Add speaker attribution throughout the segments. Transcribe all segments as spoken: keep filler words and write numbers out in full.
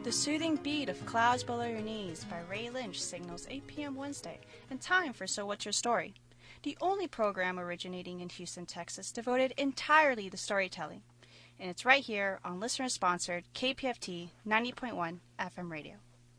Speaker 1: The soothing beat of Clouds Below Your Knees by Ray Lynch signals eight p.m. Wednesday, and time for So What's Your Story? The only program originating in Houston, Texas, devoted entirely to storytelling. And it's right here on listener-sponsored K P F T ninety point one F M radio.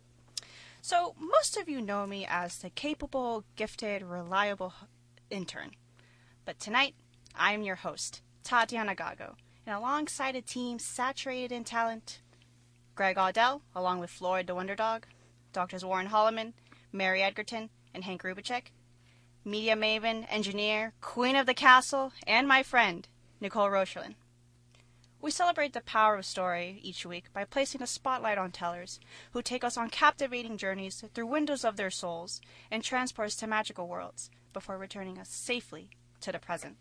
Speaker 1: So, most of you know me as the capable, gifted, reliable intern. But tonight, I am your host, Tatiana Gago, and alongside a team saturated in talent, Greg Audell, along with Floyd the Wonder Dog, Doctors Warren Holloman, Mary Edgerton, and Hank Rubicek, media maven, engineer, queen of the castle, and my friend, Nicole Rocherlin. We celebrate the power of story each week by placing a spotlight on tellers who take us on captivating journeys through windows of their souls and transport us to magical worlds before returning us safely to the present.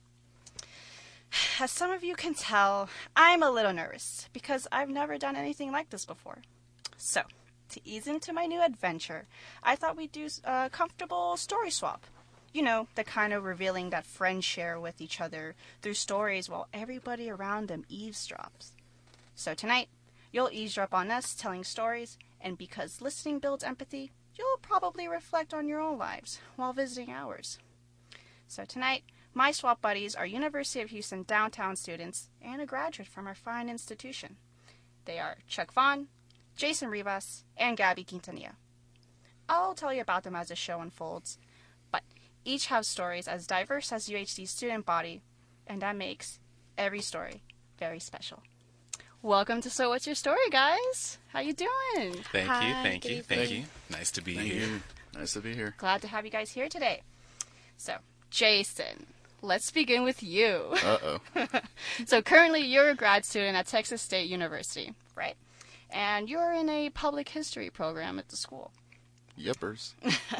Speaker 1: As some of you can tell, I'm a little nervous because I've never done anything like this before. So, to ease into my new adventure, I thought we'd do a comfortable story swap. You know, the kind of revealing that friends share with each other through stories while everybody around them eavesdrops. So tonight, you'll eavesdrop on us telling stories, and because listening builds empathy, you'll probably reflect on your own lives while visiting ours. So tonight, my swap buddies are University of Houston downtown students and a graduate from our fine institution. They are Chuck Vaughn, Jason Rivas, and Gabby Quintanilla. I'll tell you about them as the show unfolds, but each have stories as diverse as U H D's student body, and that makes every story very special. Welcome to So What's Your Story, guys? How you doing?
Speaker 2: Thank
Speaker 1: Hi,
Speaker 2: you, thank you,
Speaker 1: David.
Speaker 2: thank you. Nice to be
Speaker 3: Thank
Speaker 2: here.
Speaker 3: you. Nice to be here.
Speaker 1: Glad to have you guys here today. So, Jason, let's begin with you.
Speaker 3: Uh-oh.
Speaker 1: So currently you're a grad student at Texas State University, right? And you're in a public history program at the school.
Speaker 3: Yippers.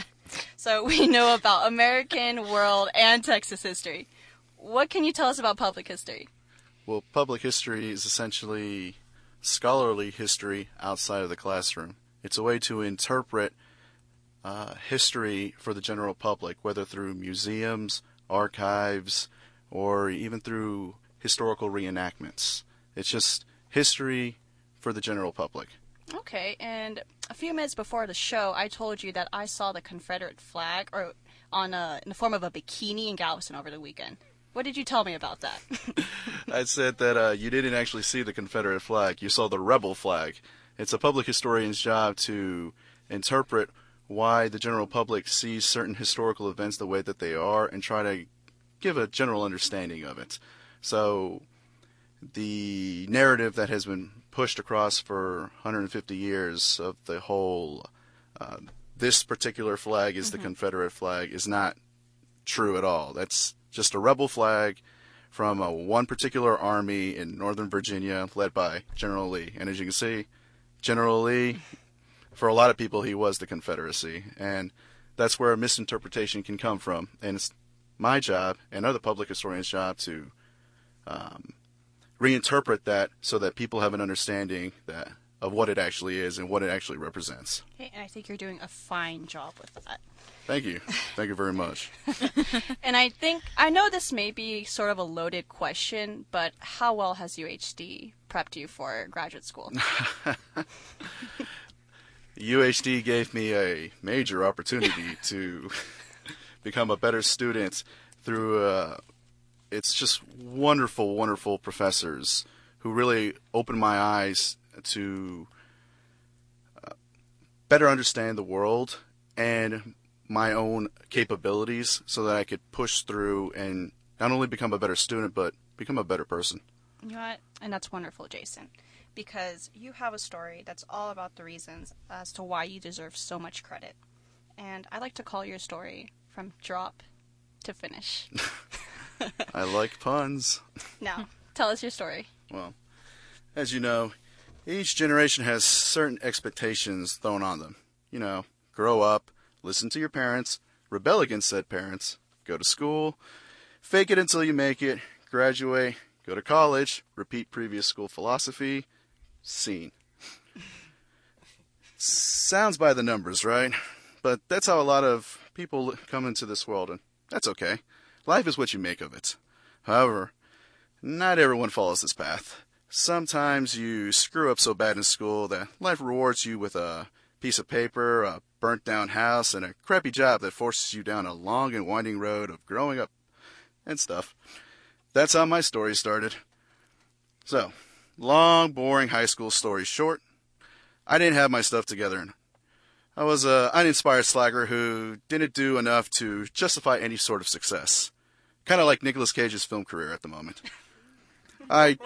Speaker 1: So we know about American, world, and Texas history. What can you tell us about public history?
Speaker 3: Well, public history is essentially scholarly history outside of the classroom. It's a way to interpret uh, history for the general public, whether through museums, archives, or even through historical reenactments. It's just history for the general public.
Speaker 1: Okay, and a few minutes before the show, I told you that I saw the Confederate flag or on a, in the form of a bikini in Galveston over the weekend. What did you tell me about that?
Speaker 3: I said that uh, you didn't actually see the Confederate flag. You saw the rebel flag. It's a public historian's job to interpret why the general public sees certain historical events the way that they are and try to give a general understanding of it. So the narrative that has been pushed across for one hundred fifty years of the whole uh, this particular flag is mm-hmm. the Confederate flag is not true at all. That's just a rebel flag from a one particular army in Northern Virginia led by General Lee. And as you can see, General Lee, for a lot of people, he was the Confederacy. And that's where a misinterpretation can come from. And it's my job and other public historians' job to um, reinterpret that so that people have an understanding that of what it actually is and what it actually represents.
Speaker 1: Okay, and I think you're doing a fine job with that.
Speaker 3: Thank you. Thank you very much.
Speaker 1: And I think, I know this may be sort of a loaded question, but how well has U H D prepped you for graduate school?
Speaker 3: U H D gave me a major opportunity to become a better student through, uh, it's just wonderful, wonderful professors who really opened my eyes to uh, better understand the world and my own capabilities so that I could push through and not only become a better student, but become a better person.
Speaker 1: You know what? And that's wonderful, Jason, because you have a story that's all about the reasons as to why you deserve so much credit. And I like to call your story from drop to finish.
Speaker 3: I like puns.
Speaker 1: Now, tell us your story.
Speaker 3: Well, as you know, each generation has certain expectations thrown on them. You know, grow up, listen to your parents, rebel against said parents, go to school, fake it until you make it, graduate, go to college, repeat previous school philosophy, scene. Sounds by the numbers, right? But that's how a lot of people come into this world, and that's okay. Life is what you make of it. However, not everyone follows this path. Sometimes you screw up so bad in school that life rewards you with a piece of paper, a burnt-down house, and a crappy job that forces you down a long and winding road of growing up and stuff. That's how my story started. So, long, boring high school story short, I didn't have my stuff together. I was an uninspired slacker who didn't do enough to justify any sort of success. Kind of like Nicolas Cage's film career at the moment. I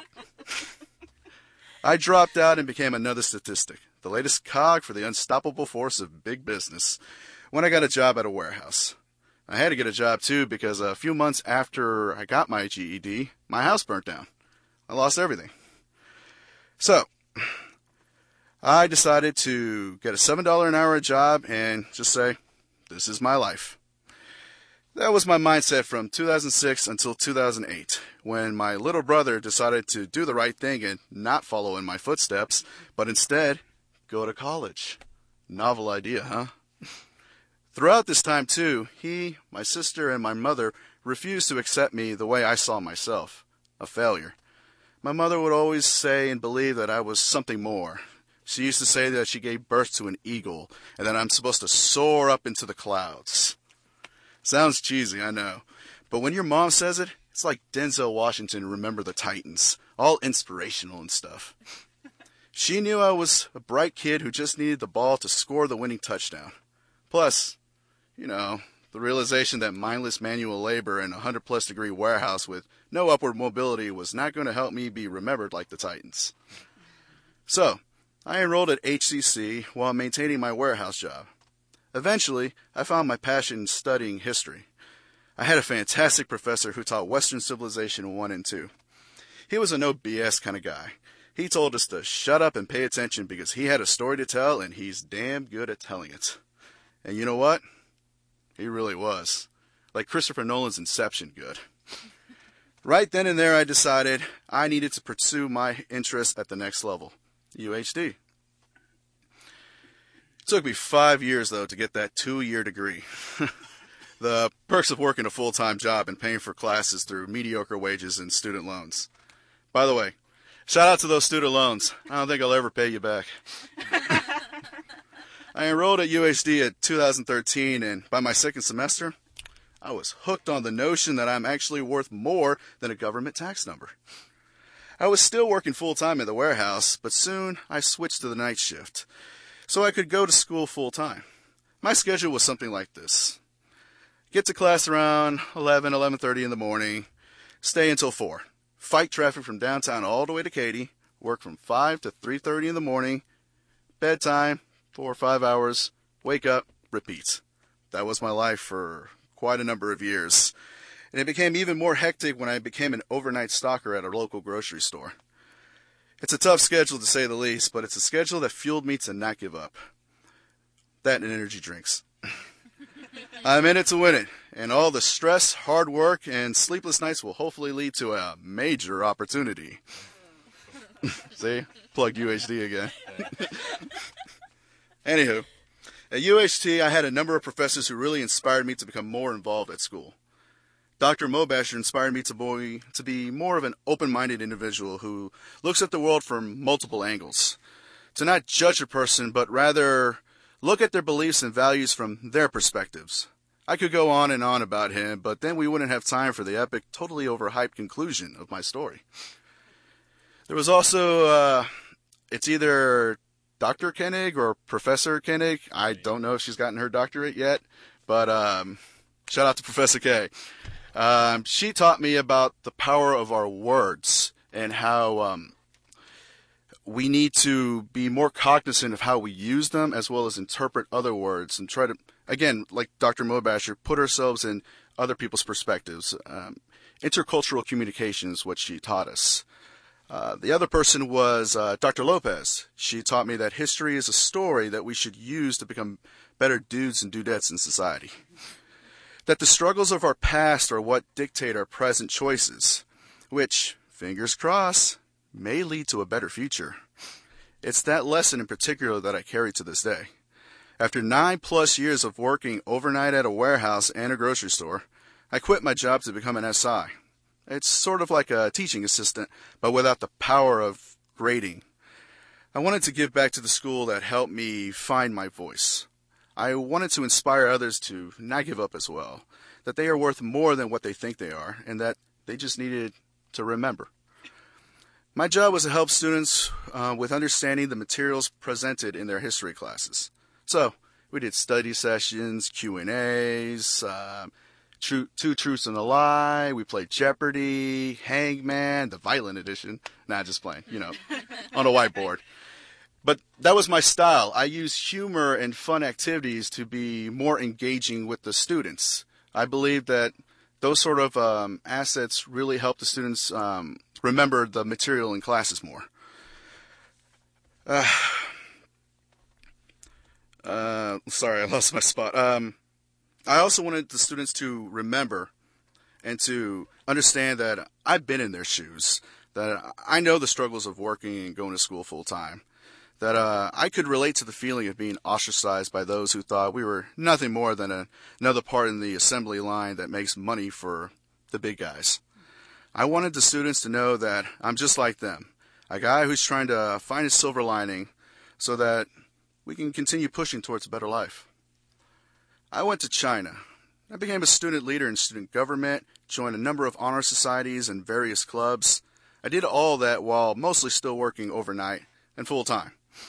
Speaker 3: I dropped out and became another statistic, the latest cog for the unstoppable force of big business, when I got a job at a warehouse. I had to get a job, too, because a few months after I got my G E D, my house burnt down. I lost everything. So, I decided to get a seven dollars an hour job and just say, this is my life. That was my mindset from two thousand six until two thousand eight, when my little brother decided to do the right thing and not follow in my footsteps, but instead go to college. Novel idea, huh? Throughout this time, too, he, my sister, and my mother refused to accept me the way I saw myself, a failure. My mother would always say and believe that I was something more. She used to say that she gave birth to an eagle and that I'm supposed to soar up into the clouds. Sounds cheesy, I know. But when your mom says it, it's like Denzel Washington in Remember the Titans. All inspirational and stuff. She knew I was a bright kid who just needed the ball to score the winning touchdown. Plus, you know, the realization that mindless manual labor in a hundred plus degree warehouse with no upward mobility was not going to help me be remembered like the Titans. So, I enrolled at H C C while maintaining my warehouse job. Eventually, I found my passion in studying history. I had a fantastic professor who taught Western Civilization one and two. He was a no B S kind of guy. He told us to shut up and pay attention because he had a story to tell and he's damn good at telling it. And you know what? He really was. Like Christopher Nolan's Inception good. Right then and there I decided I needed to pursue my interest at the next level, U H D. It took me five years, though, to get that two-year degree. The perks of working a full-time job and paying for classes through mediocre wages and student loans. By the way, shout out to those student loans. I don't think I'll ever pay you back. I enrolled at U H D in two thousand thirteen, and by my second semester, I was hooked on the notion that I'm actually worth more than a government tax number. I was still working full-time at the warehouse, but soon I switched to the night shift, so I could go to school full-time. My schedule was something like this. Get to class around eleven, eleven thirty in the morning, stay until four, fight traffic from downtown all the way to Katy, work from five to three thirty in the morning, bedtime, four or five hours, wake up, repeat. That was my life for quite a number of years, and it became even more hectic when I became an overnight stalker at a local grocery store. It's a tough schedule to say the least, but it's a schedule that fueled me to not give up. That and energy drinks. I'm in it to win it, and all the stress, hard work, and sleepless nights will hopefully lead to a major opportunity. See? Plugged U H D again. Anywho, at U H T, I had a number of professors who really inspired me to become more involved at school. Doctor Mobasher inspired me to be, to be more of an open-minded individual who looks at the world from multiple angles. To not judge a person, but rather look at their beliefs and values from their perspectives. I could go on and on about him, but then we wouldn't have time for the epic, totally overhyped conclusion of my story. There was also, uh, it's either Doctor Koenig or Professor Koenig. I don't know if she's gotten her doctorate yet, but um, shout out to Professor K. Um, she taught me about the power of our words and how um, we need to be more cognizant of how we use them as well as interpret other words and try to, again, like Doctor Mobasher, put ourselves in other people's perspectives. Um, intercultural communication is what she taught us. Uh, the other person was uh, Doctor Lopez. She taught me that history is a story that we should use to become better dudes and dudettes in society. That the struggles of our past are what dictate our present choices, which, fingers crossed, may lead to a better future. It's that lesson in particular that I carry to this day. After nine plus years of working overnight at a warehouse and a grocery store, I quit my job to become an S I. It's sort of like a teaching assistant, but without the power of grading. I wanted to give back to the school that helped me find my voice. I wanted to inspire others to not give up as well, that they are worth more than what they think they are, and that they just needed to remember. My job was to help students uh, with understanding the materials presented in their history classes. So, we did study sessions, Q and A's, uh, True, Two Truths and a Lie, we played Jeopardy, Hangman, the violent edition. Nah, just playing, you know, on a whiteboard. But that was my style. I used humor and fun activities to be more engaging with the students. I believe that those sort of um, assets really help the students um, remember the material in classes more. Uh, uh, sorry, I lost my spot. Um, I also wanted the students to remember and to understand that I've been in their shoes, that I know the struggles of working and going to school full time, that uh, I could relate to the feeling of being ostracized by those who thought we were nothing more than a, another part in the assembly line that makes money for the big guys. I wanted the students to know that I'm just like them, a guy who's trying to find a silver lining so that we can continue pushing towards a better life. I went to China. I became a student leader in student government, joined a number of honor societies and various clubs. I did all that while mostly still working overnight and full-time.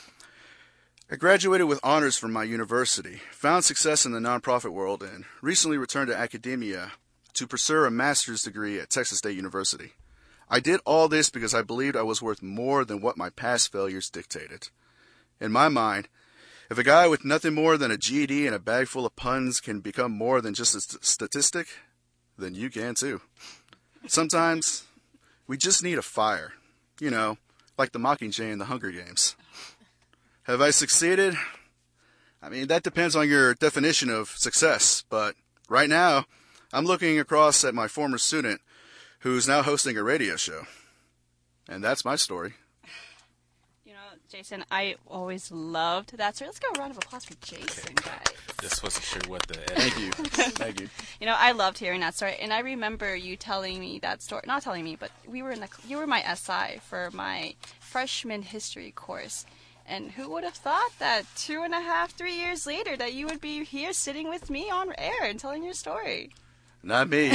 Speaker 3: I graduated with honors from my university, found success in the nonprofit world, and recently returned to academia to pursue a master's degree at Texas State University. I did all this because I believed I was worth more than what my past failures dictated. In my mind, if a guy with nothing more than a G E D and a bag full of puns can become more than just a st- statistic, then you can too. Sometimes we just need a fire, you know, like the Mockingjay in the Hunger Games. Have I succeeded? I mean, that depends on your definition of success, but right now, I'm looking across at my former student who's now hosting a radio show. And that's my story.
Speaker 1: You know, Jason, I always loved that story. Let's give a round of applause for Jason, guys.
Speaker 2: Just wasn't sure what the...
Speaker 3: Thank you. Thank you.
Speaker 1: You know, I loved hearing that story, and I remember you telling me that story. Not telling me, but we were in the, you were my S I for my freshman history course. And who would have thought that two and a half, three years later that you would be here sitting with me on air and telling your story?
Speaker 3: Not me.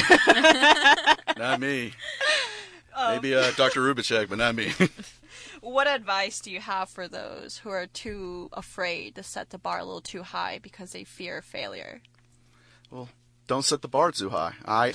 Speaker 3: Not me. Um, Maybe uh, Doctor Rubicek, but not me.
Speaker 1: What advice do you have for those who are too afraid to set the bar a little too high because they fear failure?
Speaker 3: Well, don't set the bar too high. I,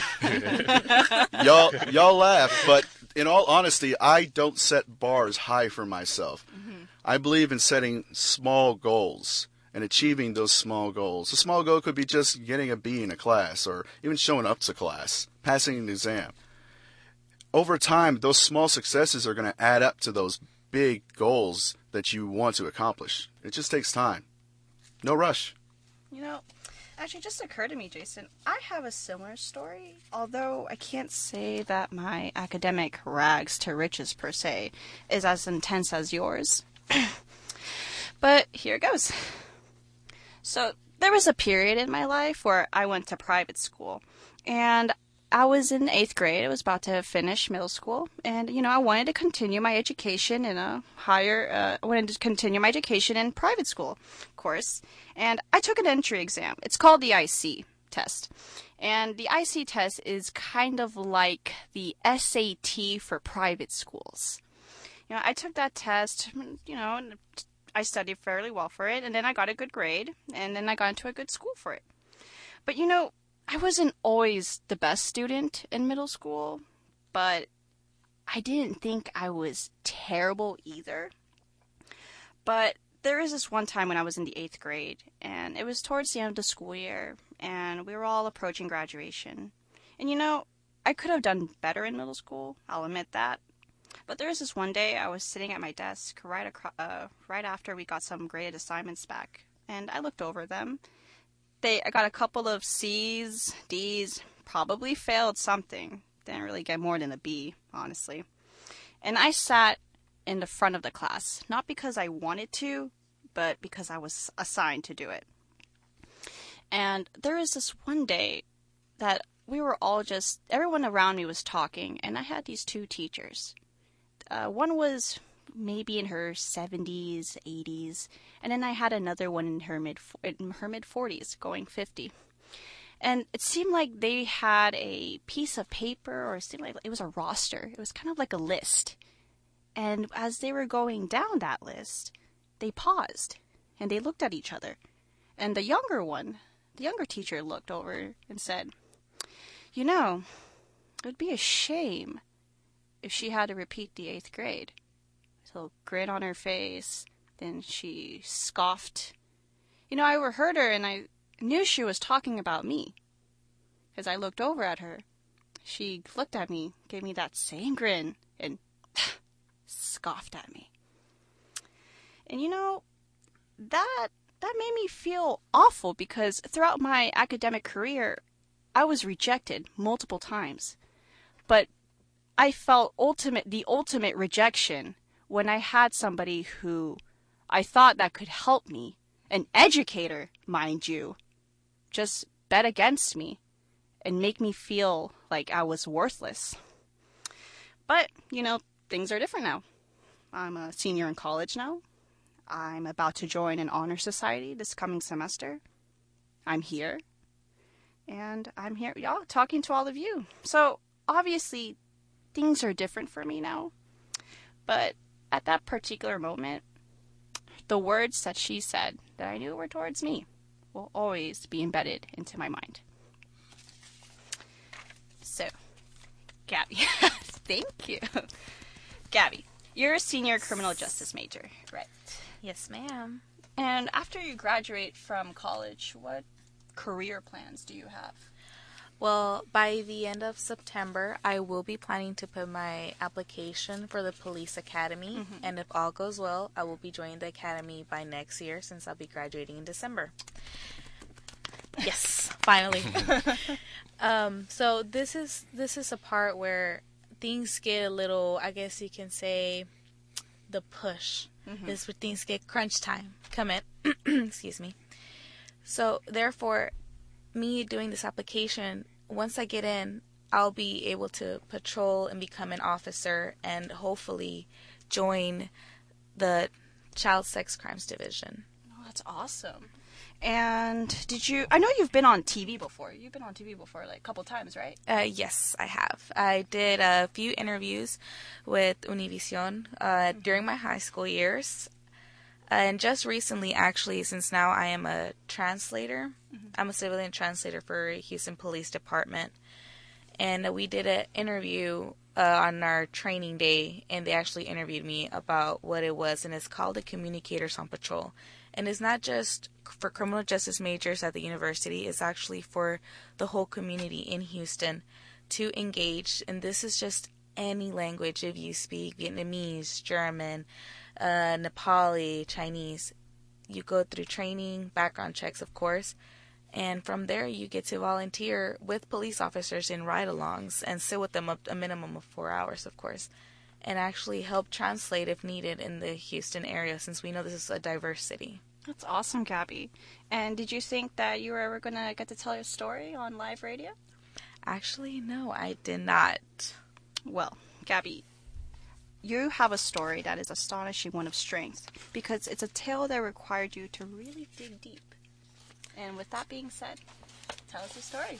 Speaker 3: I, y'all, y'all laugh, but in all honesty, I don't set bars high for myself. Mm-hmm. I believe in setting small goals and achieving those small goals. A small goal could be just getting a B in a class or even showing up to class, passing an exam. Over time, those small successes are going to add up to those big goals that you want to accomplish. It just takes time. No rush.
Speaker 1: You know, actually, it just occurred to me, Jason, I have a similar story, although I can't say that my academic rags to riches, per se, is as intense as yours. But here it goes. So there was a period in my life where I went to private school, and I was in eighth grade. I was about to finish middle school, and, you know, I wanted to continue my education in a higher, uh, I wanted to continue my education in private school, of course, and I took an entry exam. It's called the I C test, and the I C test is kind of like the S A T for private schools. You know, I took that test, you know, and I studied fairly well for it, and then I got a good grade, and then I got into a good school for it. But, you know, I wasn't always the best student in middle school, but I didn't think I was terrible either. But there was this one time when I was in the eighth grade, and it was towards the end of the school year, and we were all approaching graduation. And, you know, I could have done better in middle school, I'll admit that. But there was this one day I was sitting at my desk right acro- uh, right after we got some graded assignments back, and I looked over them. They, I got a couple of C's, D's, probably failed something. Didn't really get more than a B, honestly. And I sat in the front of the class, not because I wanted to, but because I was assigned to do it. And there was this one day that we were all just, everyone around me was talking, and I had these two teachers. Uh, one was maybe in her seventies, eighties, and then I had another one in her mid in her mid forties, going fifty. And it seemed like they had a piece of paper, or it seemed like it was a roster. It was kind of like a list. And as they were going down that list, they paused and they looked at each other. And the younger one, the younger teacher looked over and said, "You know, it would be a shame if she had to repeat the eighth grade." So grin on her face. Then she scoffed. You know, I overheard her and I knew she was talking about me. As I looked over at her, she looked at me, gave me that same grin, and scoffed at me. And you know, that that made me feel awful because throughout my academic career, I was rejected multiple times. But I felt ultimate the ultimate rejection when I had somebody who I thought that could help me, an educator, mind you, just bet against me and make me feel like I was worthless. But, you know, things are different now. I'm a senior in college now. I'm about to join an honor society this coming semester. I'm here. And I'm here, y'all, talking to all of you. So, obviously, things are different for me now. But at that particular moment, the words that she said that I knew were towards me will always be embedded into my mind. So, Gabby, thank you. Gabby, you're a senior criminal justice major, right?
Speaker 2: Yes, ma'am.
Speaker 1: And after you graduate from college, what career plans do you have?
Speaker 2: Well, by the end of September, I will be planning to put my application for the police academy. Mm-hmm. And if all goes well, I will be joining the academy by next year since I'll be graduating in December. Yes, finally. um, so this is this is a part where things get a little, I guess you can say, the push. Mm-hmm. This is where things get crunch time. Come in. Excuse me. So therefore, me doing this application, once I get in, I'll be able to patrol and become an officer and hopefully join the Child Sex Crimes Division.
Speaker 1: Oh, that's awesome. And did you, I know you've been on T V before. You've been on T V before like a couple times, right?
Speaker 2: Uh, yes, I have. I did a few interviews with Univision uh, mm-hmm. during my high school years. And just recently, actually, since now I am a translator, mm-hmm. I'm a civilian translator for Houston Police Department. And we did an interview uh, on our training day, and they actually interviewed me about what it was, and it's called the Communicators on Patrol. And it's not just for criminal justice majors at the university, it's actually for the whole community in Houston to engage. And this is just any language if you speak Vietnamese, German, uh, Nepali, Chinese. You go through training, background checks, of course. And from there, you get to volunteer with police officers in ride-alongs and sit with them up a minimum of four hours, of course, and actually help translate if needed in the Houston area, since we know this is a diverse city.
Speaker 1: That's awesome, Gabby. And did you think that you were ever going to get to tell your story on live radio?
Speaker 2: Actually, no, I did not.
Speaker 1: Well, Gabby, you have a story that is astonishing one of strength, because it's a tale that required you to really dig deep. And with that being said, tell us the story.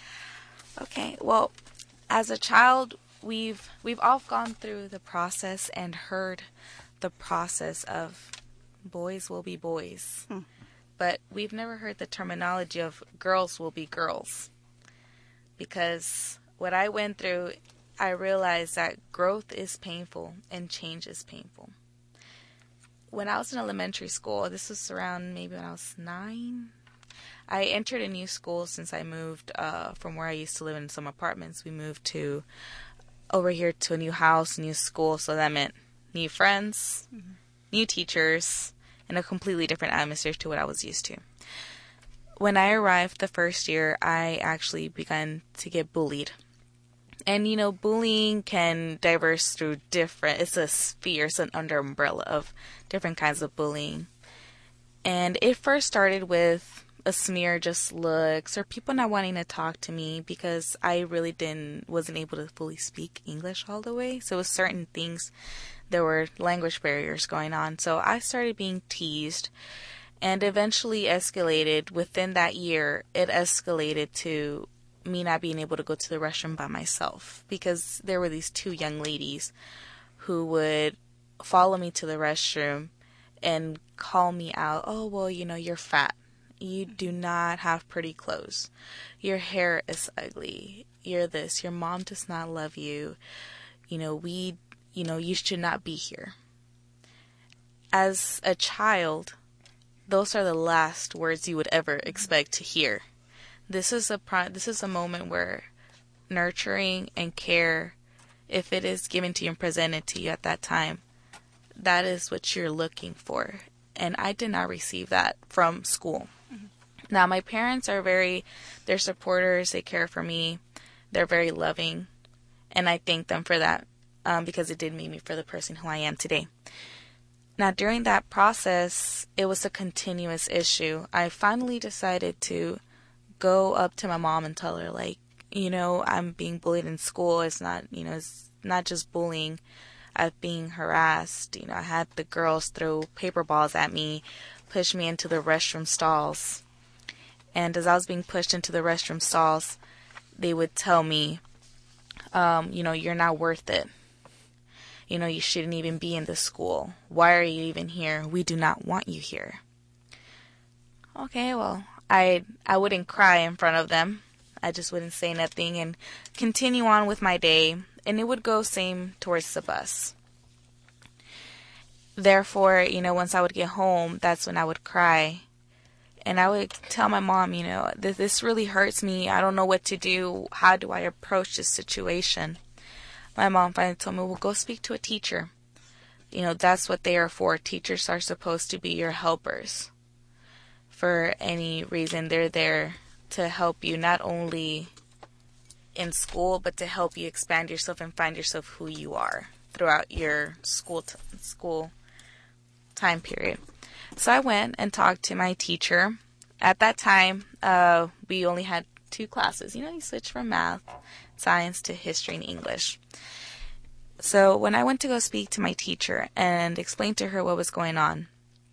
Speaker 2: Okay, well, as a child, we've we've all gone through the process and heard the process of boys will be boys. Hmm. But we've never heard the terminology of girls will be girls. Because what I went through, I realized that growth is painful and change is painful. When I was in elementary school, this was around maybe when I was nine, I entered a new school since I moved uh, from where I used to live in some apartments. We moved to over here to a new house, new school, so that meant new friends, mm-hmm. new teachers, and a completely different atmosphere to what I was used to. When I arrived the first year, I actually began to get bullied. And, you know, bullying can diverse through different, it's a sphere, it's an under umbrella of different kinds of bullying. And it first started with a smear, just looks, or people not wanting to talk to me because I really didn't, wasn't able to fully speak English all the way. So with certain things, there were language barriers going on. So I started being teased and eventually escalated. Within that year, it escalated to me not being able to go to the restroom by myself because there were these two young ladies who would follow me to the restroom and call me out. Oh, well, you know, you're fat. You do not have pretty clothes. Your hair is ugly. You're this. Your mom does not love you. You know, we, you know, you should not be here. As a child, those are the last words you would ever expect to hear. This is a pro- this is a moment where nurturing and care, if it is given to you and presented to you at that time, that is what you're looking for. And I did not receive that from school. Mm-hmm. Now, my parents are very, they're supporters. They care for me. They're very loving. And I thank them for that um, because it did make me for the person who I am today. Now, during that process, it was a continuous issue. I finally decided to go up to my mom and tell her, like, you know, I'm being bullied in school. It's not, you know, it's not just bullying. I'm being harassed. You know, I had the girls throw paper balls at me, push me into the restroom stalls. And as I was being pushed into the restroom stalls, they would tell me, um, you know, you're not worth it. You know, you shouldn't even be in this school. Why are you even here? We do not want you here. Okay, well, I I wouldn't cry in front of them. I just wouldn't say nothing and continue on with my day. And it would go same towards the bus. Therefore, you know, once I would get home, that's when I would cry. And I would tell my mom, you know, this, this really hurts me. I don't know what to do. How do I approach this situation? My mom finally told me, well, go speak to a teacher. You know, that's what they are for. Teachers are supposed to be your helpers. For any reason, they're there to help you not only in school, but to help you expand yourself and find yourself who you are throughout your school t- school time period. So I went and talked to my teacher. At that time, uh, we only had two classes. You know, you switch from math, science to history and English. So when I went to go speak to my teacher and explain to her what was going on,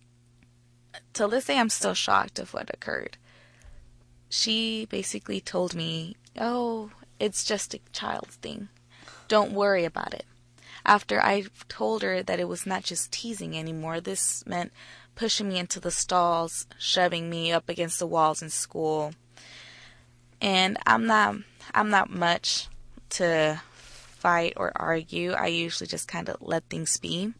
Speaker 2: till this day I'm still shocked of what occurred. She basically told me, oh, it's just a child's thing. Don't worry about it. After I told her that it was not just teasing anymore, this meant pushing me into the stalls, shoving me up against the walls in school. And I'm not, I'm not much to fight or argue. I usually just kind of let things be.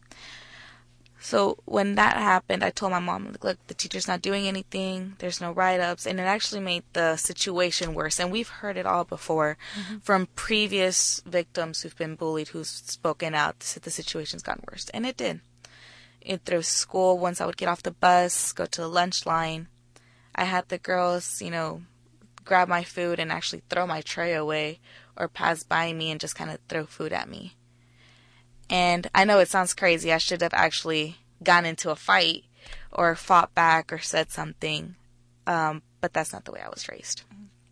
Speaker 2: So when that happened, I told my mom, look, the teacher's not doing anything. There's no write-ups. And it actually made the situation worse. And we've heard it all before mm-hmm. from previous victims who've been bullied, who've spoken out that the situation's gotten worse. And it did. It through school, once I would get off the bus, go to the lunch line, I had the girls, you know, grab my food and actually throw my tray away or pass by me and just kind of throw food at me. And I know it sounds crazy. I should have actually gone into a fight or fought back or said something. Um, but that's not the way I was raised.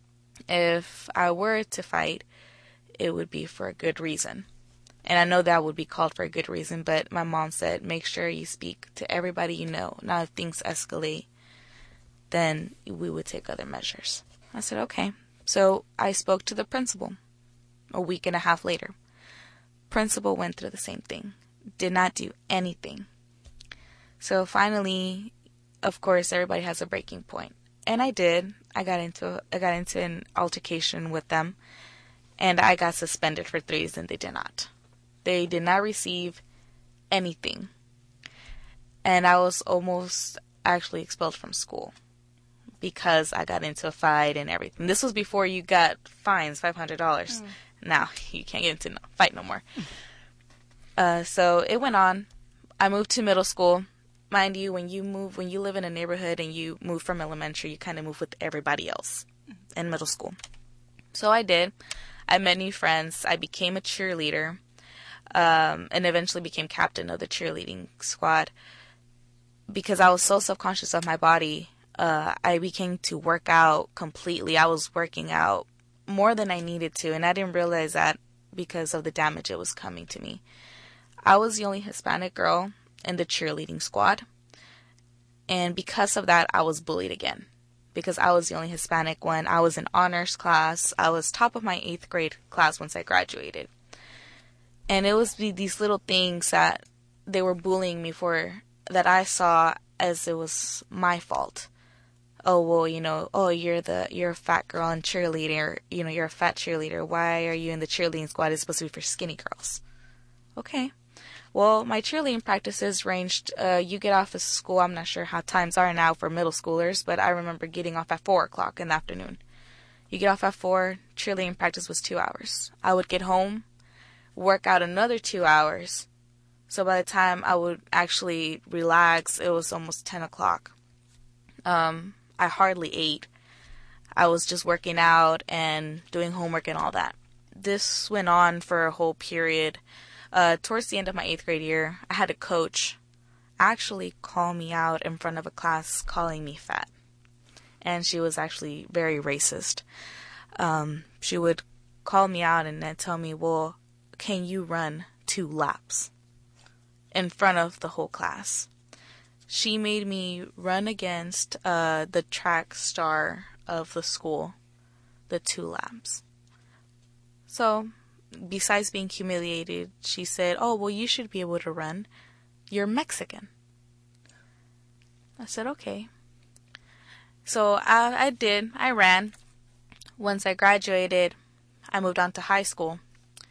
Speaker 2: If I were to fight, it would be for a good reason. And I know that would be called for a good reason. But my mom said, make sure you speak to everybody you know. Now, if things escalate, then we would take other measures. I said, okay. So I spoke to the principal a week and a half later. Principal went through the same thing. Did not do anything. So finally, of course, everybody has a breaking point. And I did. I got into I got into an altercation with them. And I got suspended for three days and they did not. They did not receive anything. And I was almost actually expelled from school because I got into a fight and everything. This was before you got fines, five hundred dollars. Mm. Now you can't get into a fight no more. Uh, so it went on. I moved to middle school. Mind you, when you move, when you live in a neighborhood and you move from elementary, you kind of move with everybody else in middle school. So I did. I met new friends. I became a cheerleader, um, and eventually became captain of the cheerleading squad because I was so self-conscious of my body. uh, I became to work out completely. I was working out more than I needed to, and I didn't realize that because of the damage it was coming to me. I was the only Hispanic girl in the cheerleading squad, and because of that, I was bullied again. Because I was the only Hispanic one. I was in honors class. I was top of my eighth grade class once I graduated. And it was these little things that they were bullying me for that I saw as it was my fault. Oh, well, you know, oh, you're the, you're a fat girl and cheerleader. You know, you're a fat cheerleader. Why are you in the cheerleading squad? It's supposed to be for skinny girls. Okay. Well, my cheerleading practices ranged, uh, you get off of school, I'm not sure how times are now for middle schoolers, but I remember getting off at four o'clock in the afternoon. You get off at four, cheerleading practice was two hours. I would get home, work out another two hours. So by the time I would actually relax, it was almost ten o'clock. Um, I hardly ate. I was just working out and doing homework and all that. This went on for a whole period. Uh, towards the end of my eighth grade year, I had a coach actually call me out in front of a class calling me fat. And she was actually very racist. Um, she would call me out and then tell me, well, can you run two laps? In front of the whole class. She made me run against uh, the track star of the school, the two laps. So, besides being humiliated, she said, oh, well, you should be able to run. You're Mexican. I said, okay. So I, I did. I ran. Once I graduated, I moved on to high school.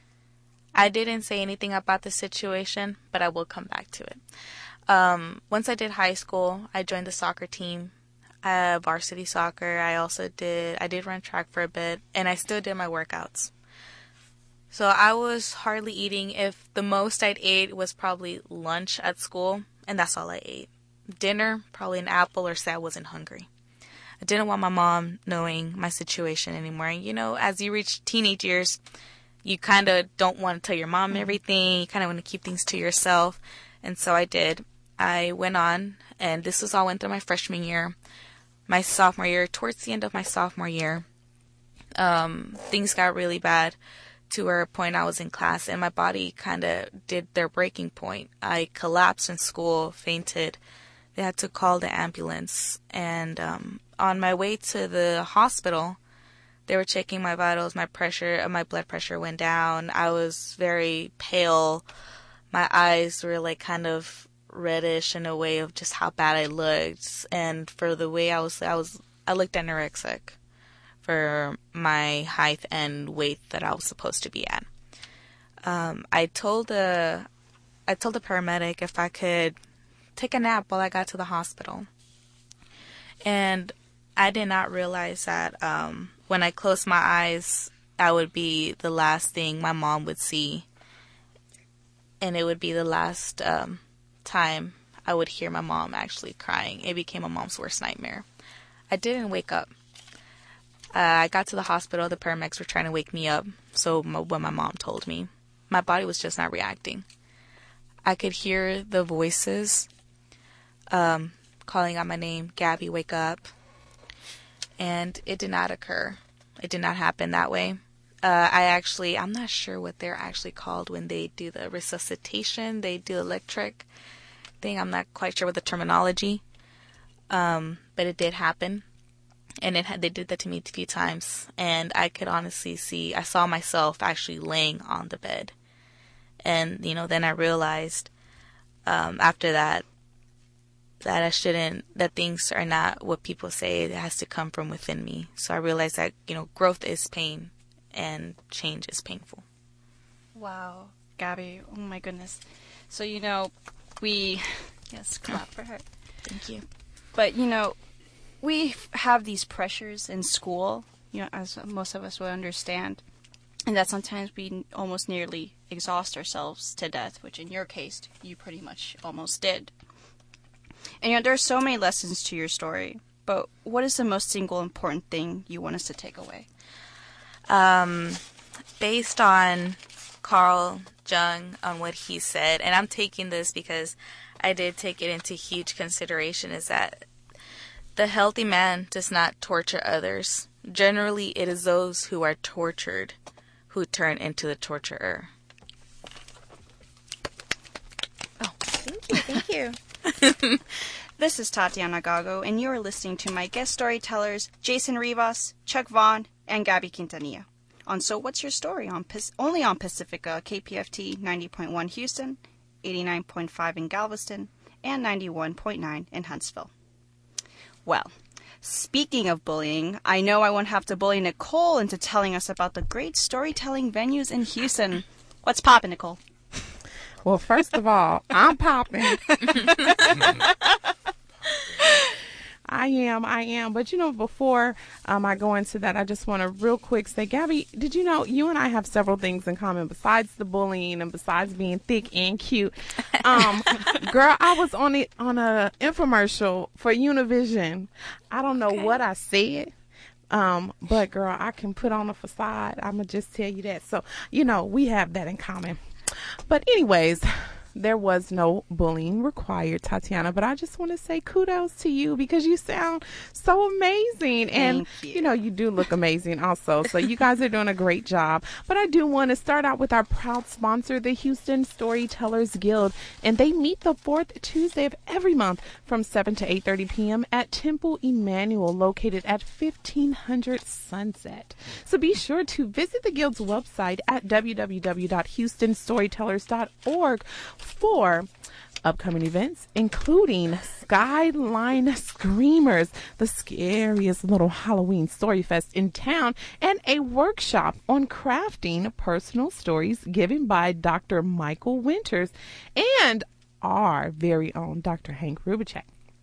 Speaker 2: I didn't say anything about the situation, but I will come back to it. Um, once I did high school, I joined the soccer team, uh, varsity soccer. I also did, I did run track for a bit, and I still did my workouts. So I was hardly eating. If the most I'd ate was probably lunch at school, and that's all I ate. Dinner, probably an apple, or say I wasn't hungry. I didn't want my mom knowing my situation anymore. And, you know, as you reach teenage years, you kind of don't want to tell your mom everything. You kind of want to keep things to yourself. And so I did. I went on, and this was all went through my freshman year. My sophomore year, towards the end of my sophomore year, um, things got really bad to where a point I was in class, and my body kind of did their breaking point. I collapsed in school, fainted. They had to call the ambulance. And um, on my way to the hospital, they were checking my vitals. My pressure, my blood pressure went down. I was very pale. My eyes were like kind of reddish in a way of just how bad I looked. And for the way I was, I was, I looked anorexic for my height and weight that I was supposed to be at. Um, I told the, I told the paramedic if I could take a nap while I got to the hospital. And I did not realize that um, when I closed my eyes, that would be the last thing my mom would see. And it would be the last um, time I would hear my mom actually crying. It became my mom's worst nightmare. I didn't wake up. Uh, I got to the hospital. The paramedics were trying to wake me up. So my, what my mom told me, my body was just not reacting. I could hear the voices um, calling out my name, Gabby, wake up. And it did not occur. It did not happen that way. Uh, I actually, I'm not sure what they're actually called when they do the resuscitation. They do electric thing. I'm not quite sure what the terminology. Um, but it did happen. And it had, they did that to me a few times. And I could honestly see, I saw myself actually laying on the bed. And, you know, then I realized um, after that, that I shouldn't, that things are not what people say. It has to come from within me. So I realized that, you know, growth is pain and change is painful.
Speaker 1: Wow, Gabby, oh my goodness. So, you know, we, yes, clap for her.
Speaker 2: Thank you.
Speaker 1: But, you know, we have these pressures in school, you know, as most of us will understand, and that sometimes we almost nearly exhaust ourselves to death, which in your case, you pretty much almost did. And, you know, there are so many lessons to your story, but what is the most single important thing you want us to take away?
Speaker 2: Um, based on Carl Jung, on what he said, and I'm taking this because I did take it into huge consideration, is that The healthy man does not torture others. Generally, it is those who are tortured who turn into the torturer.
Speaker 1: Oh, thank you, thank you. This is Tatiana Gago, and you're listening to my guest storytellers, Jason Rivas, Chuck Vaughn, and Gabby Quintanilla. On So What's Your Story? on Only on Pacifica, K P F T ninety point one Houston, eighty-nine point five in Galveston, and ninety-one point nine in Huntsville. Well, speaking of bullying, I know I won't have to bully Nicole into telling us about the great storytelling venues in Houston. What's poppin', Nicole?
Speaker 4: Well, first of all, I'm popping. I am, I am. But, you know, before um, I go into that, I just want to real quick say, Gabby, did you know you and I have several things in common besides the bullying and besides being thick and cute? Um, girl, I was on it on a infomercial for Univision. I don't know okay. what I said. Um, but, girl, I can put on a facade. I'm going to just tell you that. So, you know, we have that in common. But anyways, there was no bullying required, Tatiana, but I just want to say kudos to you because you sound so amazing. And, you. you know, you do look amazing also. So you guys are doing a great job. But I do want to start out with our proud sponsor, the Houston Storytellers Guild. And they meet the fourth Tuesday of every month from seven to eight thirty p.m. at Temple Emmanuel, located at fifteen hundred Sunset. So be sure to visit the Guild's website at w w w dot houston storytellers dot org for upcoming events, including Skyline Screamers, the scariest little Halloween story fest in town, and a workshop on crafting personal stories given by Doctor Michael Winters and our very own Doctor Hank Rubicek.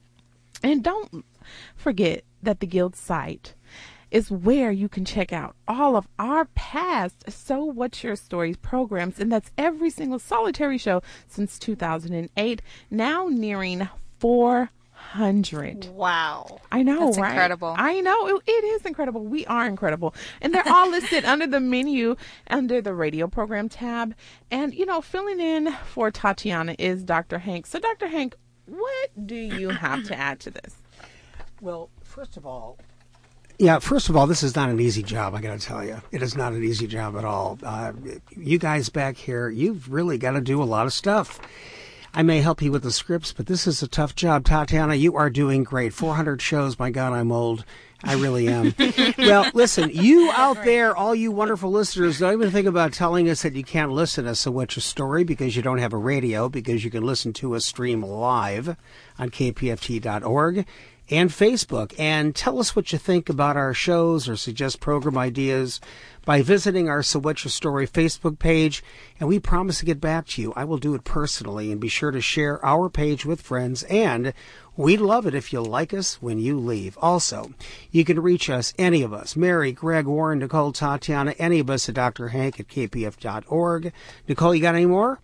Speaker 4: And don't forget that the Guild site is where you can check out all of our past So What's Your Stories programs, and that's every single solitary show since two thousand eight, now nearing four hundred.
Speaker 1: Wow.
Speaker 4: I know,
Speaker 2: that's
Speaker 4: right?
Speaker 2: Incredible.
Speaker 4: I know. It, it is incredible. We are incredible. And they're all listed under the menu, under the radio program tab. And, you know, filling in for Tatiana is Doctor Hank. So, Doctor Hank, what do you have to add to this?
Speaker 5: Well, first of all, Yeah, first of all, this is not an easy job, I got to tell you. It is not an easy job at all. Uh, you guys back here, you've really got to do a lot of stuff. I may help you with the scripts, but this is a tough job. Tatiana, you are doing great. four hundred shows, my God, I'm old. I really am. Well, listen, you out there, all you wonderful listeners, don't even think about telling us that you can't listen to So What's Your Story because you don't have a radio, because you can listen to us stream live on k p f t dot org. And Facebook, and tell us what you think about our shows or suggest program ideas by visiting our So What's Your Story Facebook page, and we promise to get back to you. I will do it personally, and be sure to share our page with friends, and we'd love it if you like us when you leave. Also, you can reach us, any of us, Mary, Greg, Warren, Nicole, Tatiana, any of us at Doctor Hank at k p f dot org. Nicole, you got any more?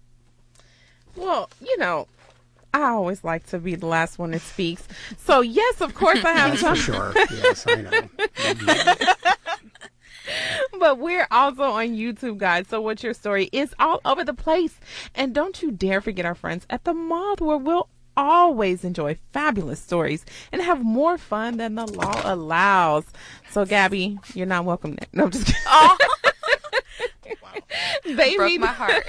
Speaker 4: Well, you know, I always like to be the last one that speaks. So, yes, of course I have
Speaker 5: That's
Speaker 4: some.
Speaker 5: for sure. Yes, I know.
Speaker 4: But we're also on YouTube, guys. So What's Your Story is all over the place. And don't you dare forget our friends at the Moth, where we'll always enjoy fabulous stories and have more fun than the law allows. So, Gabby, you're not welcome there. No, I'm just kidding.
Speaker 2: Oh.
Speaker 4: They
Speaker 2: broke
Speaker 4: meet
Speaker 2: my heart.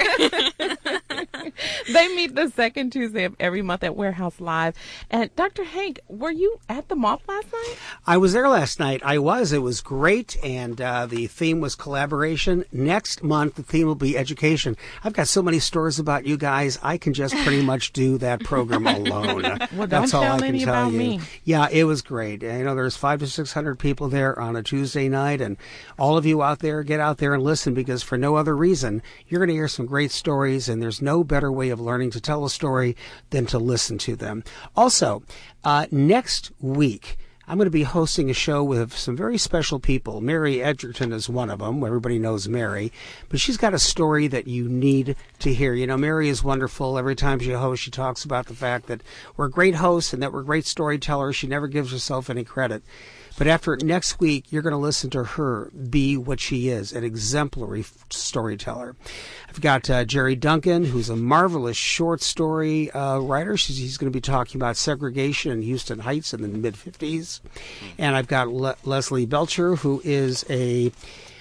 Speaker 4: They meet the second Tuesday of every month at Warehouse Live. And Doctor Hank, were you at the Moth last night?
Speaker 5: I was there last night. I was. It was great. And uh, the theme was collaboration. Next month, the theme will be education. I've got so many stories about you guys. I can just pretty much do that program alone.
Speaker 4: Well,
Speaker 5: That's
Speaker 4: don't
Speaker 5: all
Speaker 4: tell
Speaker 5: I can
Speaker 4: any
Speaker 5: tell
Speaker 4: about
Speaker 5: you.
Speaker 4: me.
Speaker 5: Yeah, it was great. You know, there's five to six hundred people there on a Tuesday night, and all of you out there, get out there and listen, because for no other reason, you're going to hear some great stories, and there's no better way of learning to tell a story than to listen to them. Also, uh, next week, I'm going to be hosting a show with some very special people. Mary Edgerton is one of them. Everybody knows Mary. But she's got a story that you need to hear. You know, Mary is wonderful. Every time she hosts, she talks about the fact that we're great hosts and that we're great storytellers. She never gives herself any credit. But after next week, you're going to listen to her be what she is, an exemplary storyteller. I've got uh, Jerry Duncan, who's a marvelous short story uh, writer. She's, he's going to be talking about segregation in Houston Heights in the mid-fifties. And I've got Le- Leslie Belcher, who is a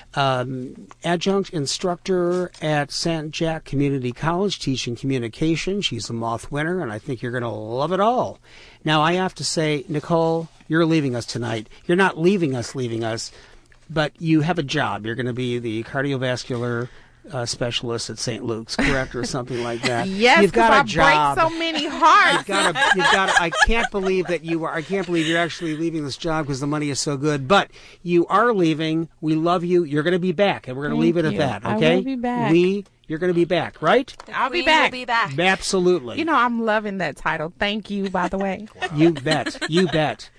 Speaker 5: Um, adjunct instructor at Saint Jack Community College, teaching communication. She's a Moth winner, and I think you're going to love it all. Now, I have to say, Nicole, you're leaving us tonight. You're not leaving us, leaving us, but you have a job. You're going to be the cardiovascular uh, specialist at Saint Luke's, correct, or something like that.
Speaker 4: Yes,
Speaker 5: you've got
Speaker 4: I
Speaker 5: a job.
Speaker 4: break so many hearts.
Speaker 5: You've got a, you've got a, I can't believe that you are. I can't believe you're actually leaving this job because the money is so good. But you are leaving. We love you. You're going to be back, and we're going to leave it
Speaker 4: Thank
Speaker 5: at
Speaker 4: you.
Speaker 5: that. Okay?
Speaker 4: I will be back.
Speaker 5: We. You're going to be back, right?
Speaker 4: I'll be
Speaker 1: Queen
Speaker 4: back.
Speaker 1: will be back.
Speaker 5: Absolutely.
Speaker 4: You know, I'm loving that title. Thank you, by the way.
Speaker 5: You bet. You bet.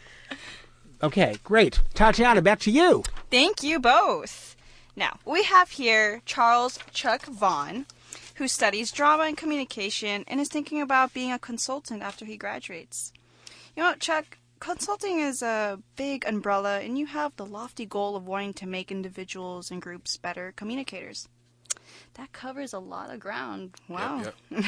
Speaker 5: Okay, great. Tatiana, back to you.
Speaker 1: Thank you both. Now, we have here Charles Chuck Vaughn, who studies drama and communication and is thinking about being a consultant after he graduates. You know, Chuck, consulting is a big umbrella, and you have the lofty goal of wanting to make individuals and groups better communicators. That covers a lot of ground. Wow.
Speaker 6: Yep, yep.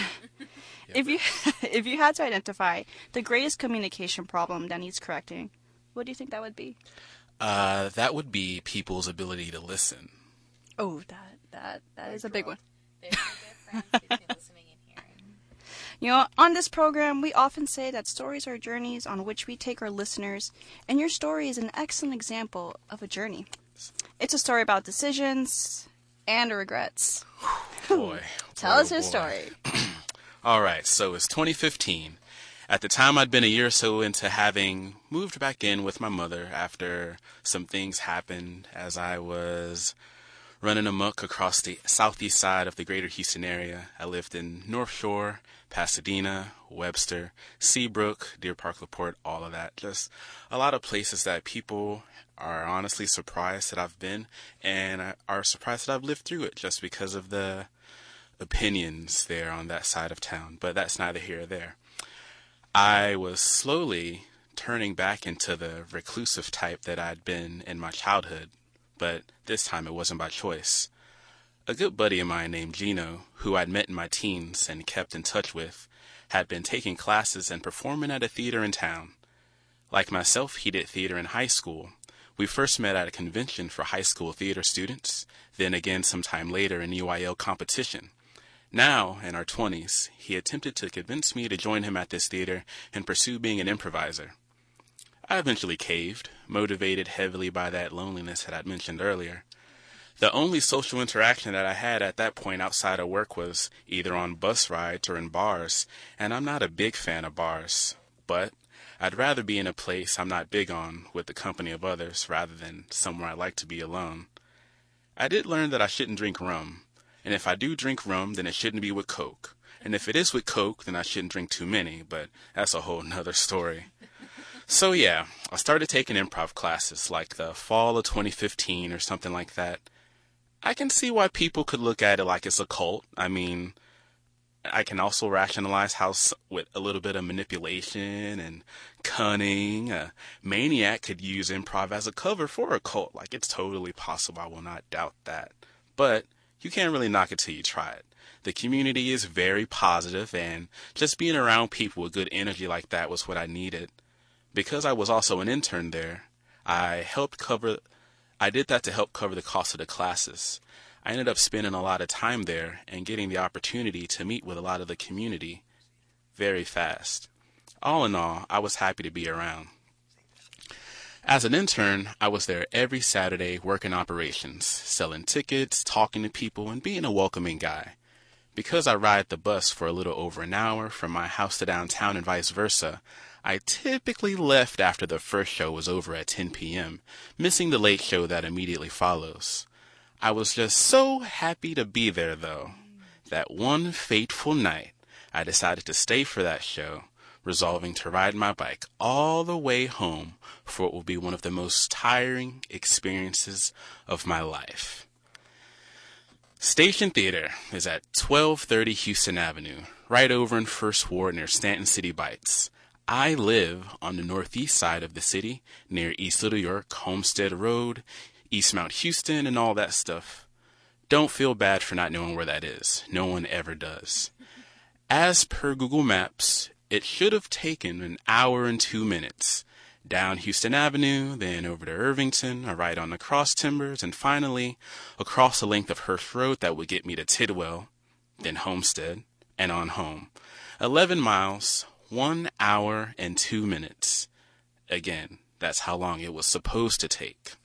Speaker 1: If you if you had to identify the greatest communication problem that needs correcting, what do you think that would be?
Speaker 6: Uh, that would be people's ability to listen.
Speaker 1: Oh, that that that is a big one.
Speaker 2: There's a difference between listening and hearing.
Speaker 1: You know, on this program, we often say that stories are journeys on which we take our listeners, and your story is an excellent example of a journey. It's a story about decisions and regrets.
Speaker 6: Boy.
Speaker 1: Tell
Speaker 6: boy,
Speaker 1: us your
Speaker 6: boy.
Speaker 1: story.
Speaker 6: All right, so it's twenty fifteen. At the time, I'd been a year or so into having moved back in with my mother after some things happened as I was running amok across the southeast side of the greater Houston area. I lived in North Shore, Pasadena, Webster, Seabrook, Deer Park, LaPorte, all of that. Just a lot of places that people are honestly surprised that I've been and are surprised that I've lived through it just because of the opinions there on that side of town. But that's neither here or there. I was slowly turning back into the reclusive type that I'd been in my childhood, but this time it wasn't by choice. A good buddy of mine named Gino, who I'd met in my teens and kept in touch with, had been taking classes and performing at a theater in town. Like myself, he did theater in high school. We first met at a convention for high school theater students, then again sometime later in U I L competition. Now, in our twenties, he attempted to convince me to join him at this theater and pursue being an improviser. I eventually caved, motivated heavily by that loneliness that I'd mentioned earlier. The only social interaction that I had at that point outside of work was either on bus rides or in bars, and I'm not a big fan of bars, but I'd rather be in a place I'm not big on with the company of others rather than somewhere I like to be alone. I did learn that I shouldn't drink rum. And if I do drink rum, then it shouldn't be with Coke. And if it is with Coke, then I shouldn't drink too many, but that's a whole nother story. So yeah, I started taking improv classes like the fall of twenty fifteen or something like that. I can see why people could look at it like it's a cult. I mean, I can also rationalize how with a little bit of manipulation and cunning, a maniac could use improv as a cover for a cult. Like, it's totally possible. I will not doubt that. But you can't really knock it till you try it. The community is very positive, and just being around people with good energy like that was what I needed. Because I was also an intern there, I helped cover, I did that to help cover the cost of the classes. I ended up spending a lot of time there and getting the opportunity to meet with a lot of the community very fast. All in all, I was happy to be around. As an intern, I was there every Saturday working operations, selling tickets, talking to people, and being a welcoming guy. Because I ride the bus for a little over an hour from my house to downtown and vice versa, I typically left after the first show was over at ten p.m., missing the late show that immediately follows. I was just so happy to be there, though, that one fateful night, I decided to stay for that show, resolving to ride my bike all the way home for what will be one of the most tiring experiences of my life. Station Theater is at twelve thirty Houston Avenue, right over in First Ward near Stanton City Bites. I live on the northeast side of the city, near East Little York, Homestead Road, East Mount Houston, and all that stuff. Don't feel bad for not knowing where that is. No one ever does. As per Google Maps, it should have taken an hour and two minutes. Down Houston Avenue, then over to Irvington, a ride on the Cross Timbers, and finally across the length of Hirsch Road that would get me to Tidwell, then Homestead, and on home. Eleven miles, one hour and two minutes. Again, that's how long it was supposed to take.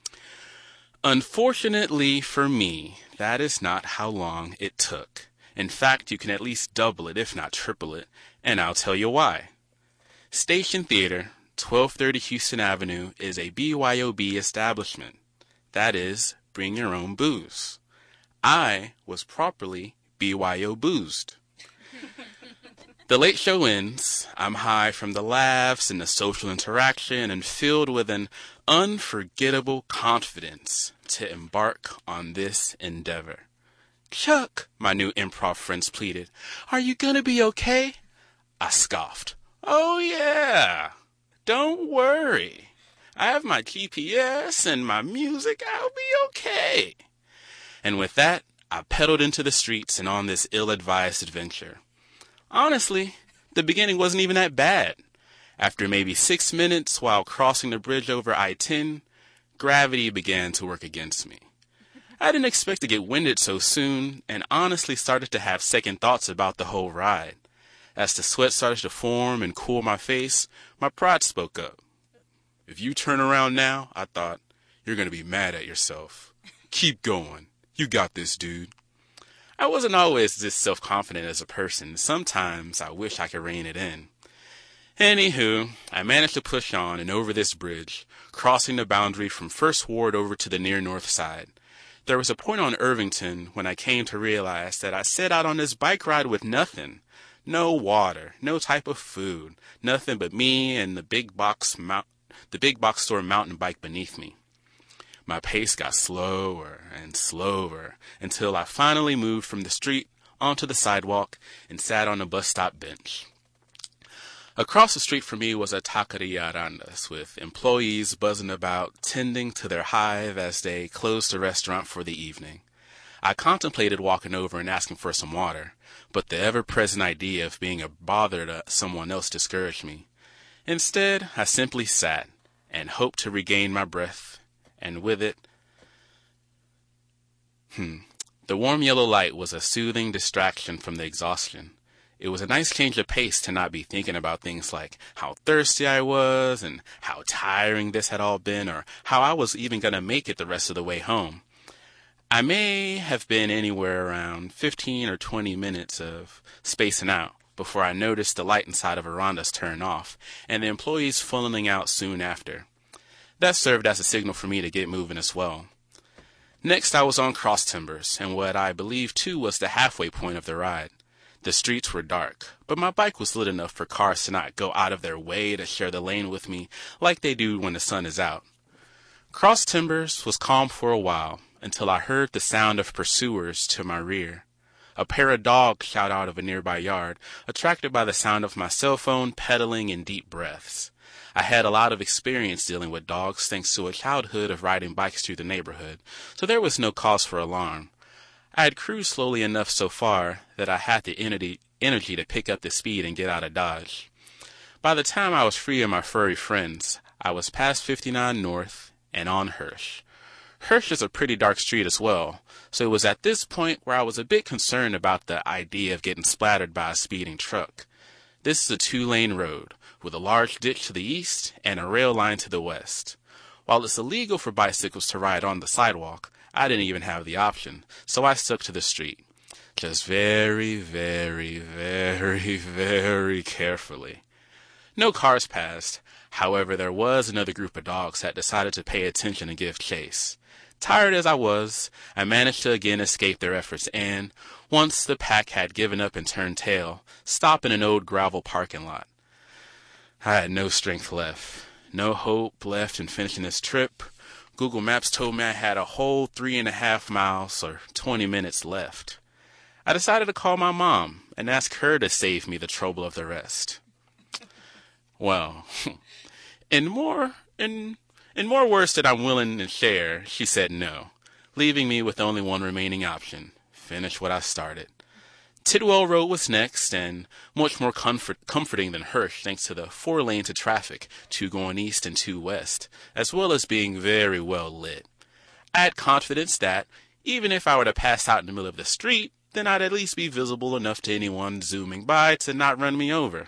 Speaker 6: Unfortunately for me, that is not how long it took. In fact, you can at least double it, if not triple it, and I'll tell you why. Station Theater, twelve thirty Houston Avenue, is a B Y O B establishment. That is, bring your own booze. I was properly B Y O boozed. The late show ends. I'm high from the laughs and the social interaction and filled with an unforgettable confidence to embark on this endeavor. Chuck, my new improv friends pleaded, are you gonna be okay? I scoffed. Oh yeah, don't worry. I have my G P S and my music. I'll be okay. And with that, I pedaled into the streets and on this ill-advised adventure. Honestly, the beginning wasn't even that bad. After maybe six minutes while crossing the bridge over I ten, gravity began to work against me. I didn't expect to get winded so soon and honestly started to have second thoughts about the whole ride. As the sweat started to form and cool my face, my pride spoke up. If you turn around now, I thought, you're going to be mad at yourself. Keep going. You got this, dude. I wasn't always this self-confident as a person. Sometimes I wish I could rein it in. Anywho, I managed to push on and over this bridge, crossing the boundary from First Ward over to the near north side. There was a point on Irvington when I came to realize that I set out on this bike ride with nothing. No water, no type of food, nothing but me and the big box mount, the big box store mountain bike beneath me. My pace got slower and slower until I finally moved from the street onto the sidewalk and sat on a bus stop bench. Across the street from me was a taqueria Arandas with employees buzzing about, tending to their hive as they closed the restaurant for the evening. I contemplated walking over and asking for some water, but the ever-present idea of being a bother to someone else discouraged me. Instead, I simply sat and hoped to regain my breath, and with it, hmm, the warm yellow light was a soothing distraction from the exhaustion. It was a nice change of pace to not be thinking about things like how thirsty I was and how tiring this had all been or how I was even going to make it the rest of the way home. I may have been anywhere around fifteen or twenty minutes of spacing out before I noticed the light inside of Arandas turn off and the employees funneling out soon after. That served as a signal for me to get moving as well. Next, I was on Cross Timbers, and what I believe too was the halfway point of the ride. The streets were dark, but my bike was lit enough for cars to not go out of their way to share the lane with me like they do when the sun is out. Cross Timbers was calm for a while until I heard the sound of pursuers to my rear. A pair of dogs shot out of a nearby yard, attracted by the sound of my cell phone pedaling in deep breaths. I had a lot of experience dealing with dogs thanks to a childhood of riding bikes through the neighborhood, so there was no cause for alarm. I had cruised slowly enough so far that I had the energy, energy to pick up the speed and get out of Dodge. By the time I was free of my furry friends, I was past fifty-nine North and on Hirsch. Hirsch is a pretty dark street as well, so it was at this point where I was a bit concerned about the idea of getting splattered by a speeding truck. This is a two-lane road, with a large ditch to the east and a rail line to the west. While it's illegal for bicycles to ride on the sidewalk, I didn't even have the option, so I stuck to the street. Just very, very, very, very carefully. No cars passed. However, there was another group of dogs that decided to pay attention and give chase. Tired as I was, I managed to again escape their efforts and, once the pack had given up and turned tail, stop in an old gravel parking lot. I had no strength left, no hope left in finishing this trip. Google Maps told me I had a whole three and a half miles or twenty minutes left. I decided to call my mom and ask her to save me the trouble of the rest. Well, in more in in more words than I'm willing to share, she said no, leaving me with only one remaining option: finish what I started. Tidwell Road was next, and much more comfort, comforting than Hirsch, thanks to the four lanes of traffic, two going east and two west, as well as being very well lit. I had confidence that, even if I were to pass out in the middle of the street, then I'd at least be visible enough to anyone zooming by to not run me over.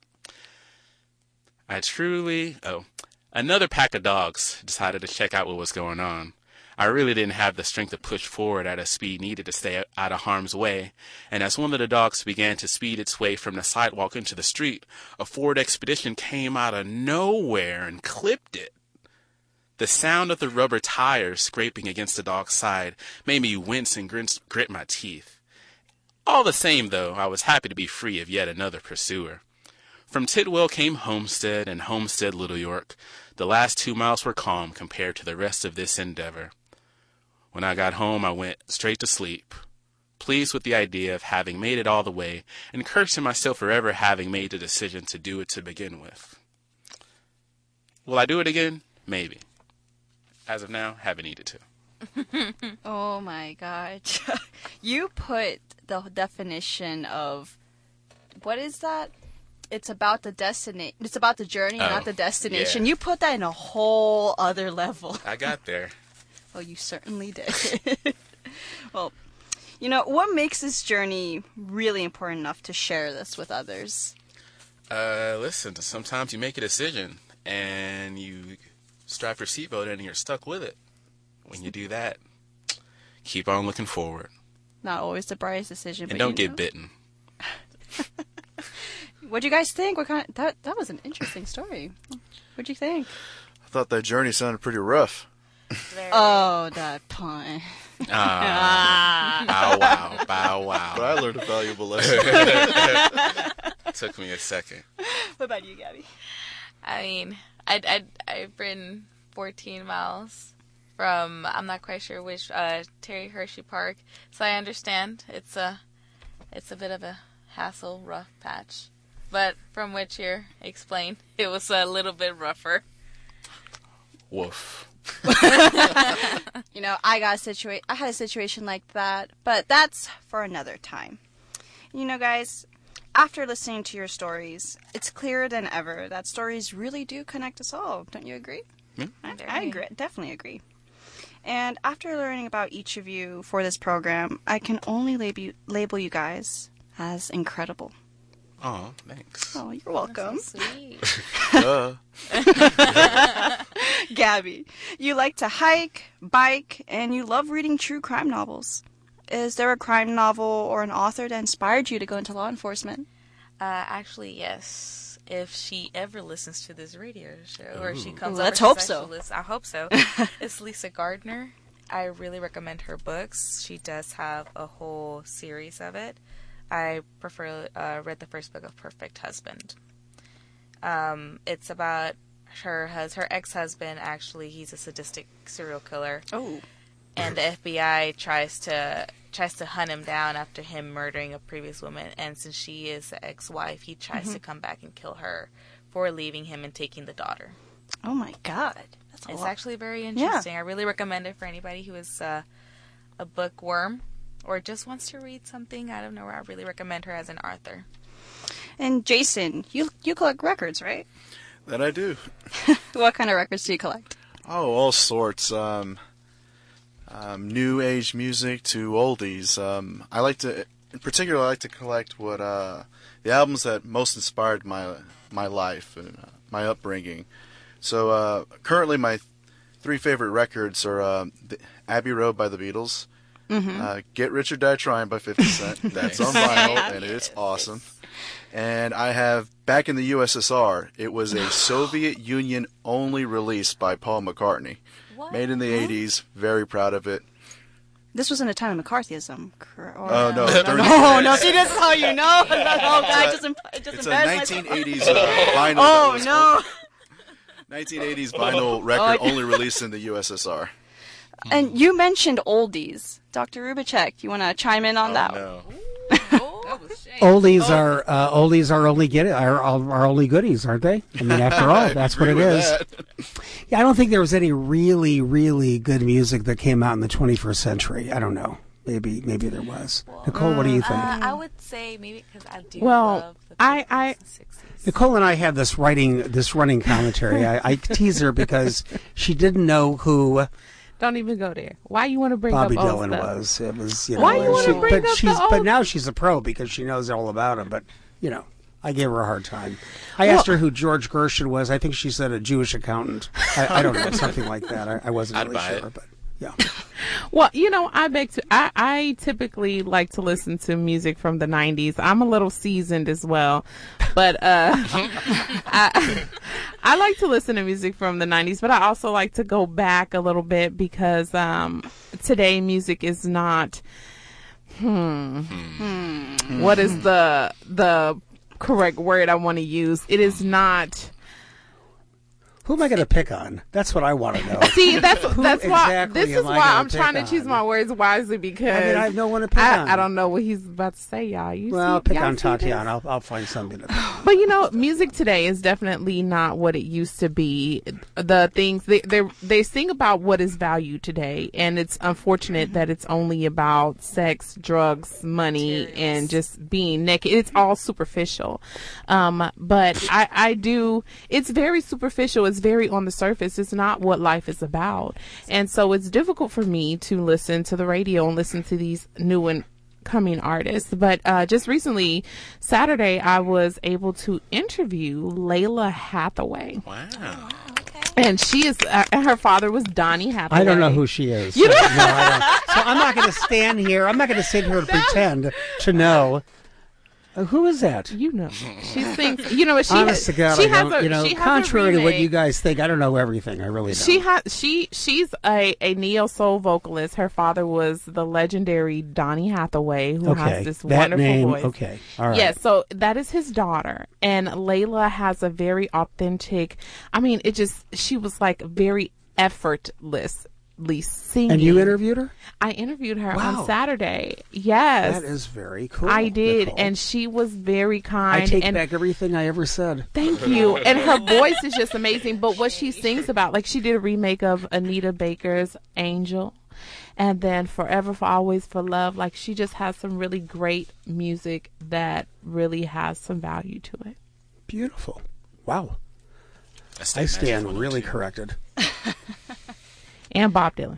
Speaker 6: I truly... Oh, another pack of dogs decided to check out what was going on. I really didn't have the strength to push forward at a speed needed to stay out of harm's way, and as one of the dogs began to speed its way from the sidewalk into the street, a Ford Expedition came out of nowhere and clipped it. The sound of the rubber tires scraping against the dog's side made me wince and grit, grit my teeth. All the same, though, I was happy to be free of yet another pursuer. From Tidwell came Homestead, and Homestead Little York. The last two miles were calm compared to the rest of this endeavor. When I got home, I went straight to sleep, pleased with the idea of having made it all the way, and cursing myself for ever having made the decision to do it to begin with. Will I do it again? Maybe. As of now, haven't needed to.
Speaker 1: Oh my God. You put the definition of, what is that? It's about the destination. It's about the journey,
Speaker 6: Oh,
Speaker 1: not the destination.
Speaker 6: yeah.
Speaker 1: You put that in a whole other level.
Speaker 6: I got there.
Speaker 1: Oh, you certainly did. Well, you know, what makes this journey really important enough to share this with others?
Speaker 6: Uh, listen, sometimes you make a decision, and you strap your seatbelt in and you're stuck with it. When you do that, keep on looking forward.
Speaker 1: Not always the brightest decision,
Speaker 6: And
Speaker 1: but
Speaker 6: don't
Speaker 1: you
Speaker 6: get
Speaker 1: know.
Speaker 6: bitten.
Speaker 1: What'd you guys think? What kind of, that that was an interesting story. What'd you think?
Speaker 3: I thought that journey sounded pretty rough.
Speaker 2: Very-
Speaker 1: Oh, that pun.
Speaker 6: Ah, bow wow, bow wow.
Speaker 3: But I learned a valuable lesson.
Speaker 6: Took me a second.
Speaker 1: What about you, Gabby?
Speaker 2: I mean, I'd, I'd, I've ridden fourteen miles from, I'm not quite sure which, uh, Terry Hershey Park. So I understand it's a, it's a bit of a hassle, rough patch. But from what you explained, it was a little bit rougher.
Speaker 6: Woof.
Speaker 1: You know, I got a situa- I had a situation like that, but that's for another time. You know, guys, after listening to your stories, it's clearer than ever that stories really do connect us all. Don't you agree?
Speaker 6: Yeah.
Speaker 1: I,
Speaker 2: Very.
Speaker 1: I agree, definitely agree. And after learning about each of you for this program, I can only label you, label you guys as incredible.
Speaker 6: Oh, thanks.
Speaker 1: Oh, you're welcome.
Speaker 2: So sweet.
Speaker 3: Duh.
Speaker 1: Gabby, you like to hike, bike, and you love reading true crime novels. Is there a crime novel or an author that inspired you to go into law enforcement?
Speaker 2: Uh, actually, yes. If she ever listens to this radio show, or she comes
Speaker 1: Let's
Speaker 2: over
Speaker 1: hope
Speaker 2: to
Speaker 1: so.
Speaker 2: actual list- I hope so. It's Lisa Gardner. I really recommend her books. She does have a whole series of it. I prefer uh, read the first book of Perfect Husband. Um, it's about her hus- her ex-husband. Actually, he's a sadistic serial killer,
Speaker 1: Oh.
Speaker 2: and the F B I tries to tries to hunt him down after him murdering a previous woman. And since she is the ex-wife, he tries to come back and kill her for leaving him and taking the daughter.
Speaker 1: Oh my God. That's a
Speaker 2: It's
Speaker 1: lot.
Speaker 2: actually very interesting. I really recommend it for anybody who is uh, a bookworm or just wants to read something out of nowhere. I really recommend her as an author.
Speaker 1: And Jason, you you collect records, right?
Speaker 3: That I do.
Speaker 1: What kind of records do you collect?
Speaker 3: Oh, all sorts. Um, um, new age music to oldies. Um, I like to, in particular, I like to collect what uh, the albums that most inspired my my life and uh, my upbringing. So uh, currently, my three favorite records are uh, the Abbey Road by the Beatles, uh, Get Rich or Die Trying by fifty Cent. That's on vinyl, and it's awesome. And I have Back in the U S S R. It was a Soviet Union only release by Paul McCartney.
Speaker 2: What?
Speaker 3: Made in the eighties. Very proud of it.
Speaker 1: This was in a time of McCarthyism. cor- Or,
Speaker 3: Oh, no.
Speaker 1: no,
Speaker 3: during
Speaker 1: no,
Speaker 3: the-
Speaker 1: no. See, this is how you know. Oh God, just, em- just
Speaker 3: It's a
Speaker 1: embarrassed myself.
Speaker 3: nineteen eighties uh, vinyl. that
Speaker 1: Oh
Speaker 3: was-
Speaker 1: no.
Speaker 3: nineteen eighties vinyl record only released in the U S S R.
Speaker 1: And you mentioned oldies, Doctor Rubicek. You want to chime in on
Speaker 6: Oh,
Speaker 1: that?
Speaker 6: no.
Speaker 2: Oh,
Speaker 7: That was
Speaker 5: oldies are uh, oldies are only get are, are only goodies, aren't they? I mean, after all, that's what it is. That. Yeah, I don't think there was any really, really good music that came out in the twenty-first century. I don't know. Maybe, maybe there was. Well, Nicole, what do you think?
Speaker 2: Uh, I would say maybe because I do
Speaker 4: well,
Speaker 2: love the
Speaker 4: I, I,
Speaker 5: Nicole and I have this writing, this running commentary. I, I tease her because she didn't know who.
Speaker 4: Don't even go there. Why you want to bring
Speaker 5: Bobby
Speaker 4: up
Speaker 5: Dylan
Speaker 4: old stuff?
Speaker 5: was? It was. You know,
Speaker 4: Why you want to bring
Speaker 5: but
Speaker 4: up
Speaker 5: she's,
Speaker 4: the old?
Speaker 5: But now she's a pro because she knows all about him. But you know, I gave her a hard time. I asked well, her who George Gershon was. I think she said a Jewish accountant. I, I don't know, something like that. I, I wasn't
Speaker 6: I'd
Speaker 5: really
Speaker 6: buy
Speaker 5: sure,
Speaker 6: it.
Speaker 5: but yeah.
Speaker 4: Well, you know, I beg to. I, I typically like to listen to music from the nineties. I'm a little seasoned as well, but uh, I I like to listen to music from the nineties. But I also like to go back a little bit because um, today music is not. Hmm. hmm. What is the the correct word I want to use? It is not.
Speaker 5: Who am I going to pick on? That's what I want to know.
Speaker 4: See, that's that's why
Speaker 5: exactly
Speaker 4: this is
Speaker 5: am I
Speaker 4: why
Speaker 5: gonna
Speaker 4: I'm trying
Speaker 5: pick
Speaker 4: to choose
Speaker 5: on?
Speaker 4: my words wisely because
Speaker 5: I mean, I have no one to pick
Speaker 4: I,
Speaker 5: on.
Speaker 4: I don't know what he's about to say, y'all. You
Speaker 5: well,
Speaker 4: see,
Speaker 5: I'll pick
Speaker 4: y'all
Speaker 5: on
Speaker 4: see
Speaker 5: Tatiana.
Speaker 4: this?
Speaker 5: I'll, I'll find something to pick on.
Speaker 4: But you know, music today is definitely not what it used to be. The things they they they sing about what is valued today, and it's unfortunate that it's only about sex, drugs, money,
Speaker 2: Serious.
Speaker 4: and just being naked. It's all superficial. Um, but I I do. It's very superficial. It's very on the surface. It's not what life is about, and so it's difficult for me to listen to the radio and listen to these new and coming artists. But uh, just recently, Saturday, I was able to interview Layla Hathaway.
Speaker 6: Wow.
Speaker 4: And she is, uh, and her father was Donny Hathaway.
Speaker 5: I don't know who she is.
Speaker 4: You
Speaker 5: so,
Speaker 4: don't?
Speaker 5: no, I don't. So I'm not going to stand here. I'm not going to sit here and pretend to know. Uh, who is that?
Speaker 4: You know, she sings. You know, she
Speaker 5: Honest
Speaker 4: has,
Speaker 5: to God,
Speaker 4: she
Speaker 5: I
Speaker 4: has
Speaker 5: don't.
Speaker 4: a,
Speaker 5: You know,
Speaker 4: she has
Speaker 5: contrary
Speaker 4: a
Speaker 5: to what
Speaker 4: remake.
Speaker 5: you guys think, I don't know everything. I really don't.
Speaker 4: She has she she's a, a neo soul vocalist. Her father was the legendary Donny Hathaway, who
Speaker 5: okay.
Speaker 4: has this
Speaker 5: that
Speaker 4: wonderful
Speaker 5: name,
Speaker 4: voice.
Speaker 5: Okay, all right.
Speaker 4: Yes, yeah, so that is his daughter, and Layla has a very authentic. I mean, it just she was like very effortless. Singing.
Speaker 5: And you interviewed her?
Speaker 4: I interviewed her
Speaker 5: Wow.
Speaker 4: on Saturday. Yes,
Speaker 5: That is very cool.
Speaker 4: I did,
Speaker 5: Nicole.
Speaker 4: and she was very kind.
Speaker 5: I take
Speaker 4: and
Speaker 5: back everything I ever said.
Speaker 4: Thank you. And her voice is just amazing. But what she sings about, like she did a remake of Anita Baker's Angel, and then Forever for Always for Love. Like she just has some really great music that really has some value to it.
Speaker 5: Beautiful. Wow.
Speaker 6: I
Speaker 5: I stand really corrected.
Speaker 4: And Bob Dylan.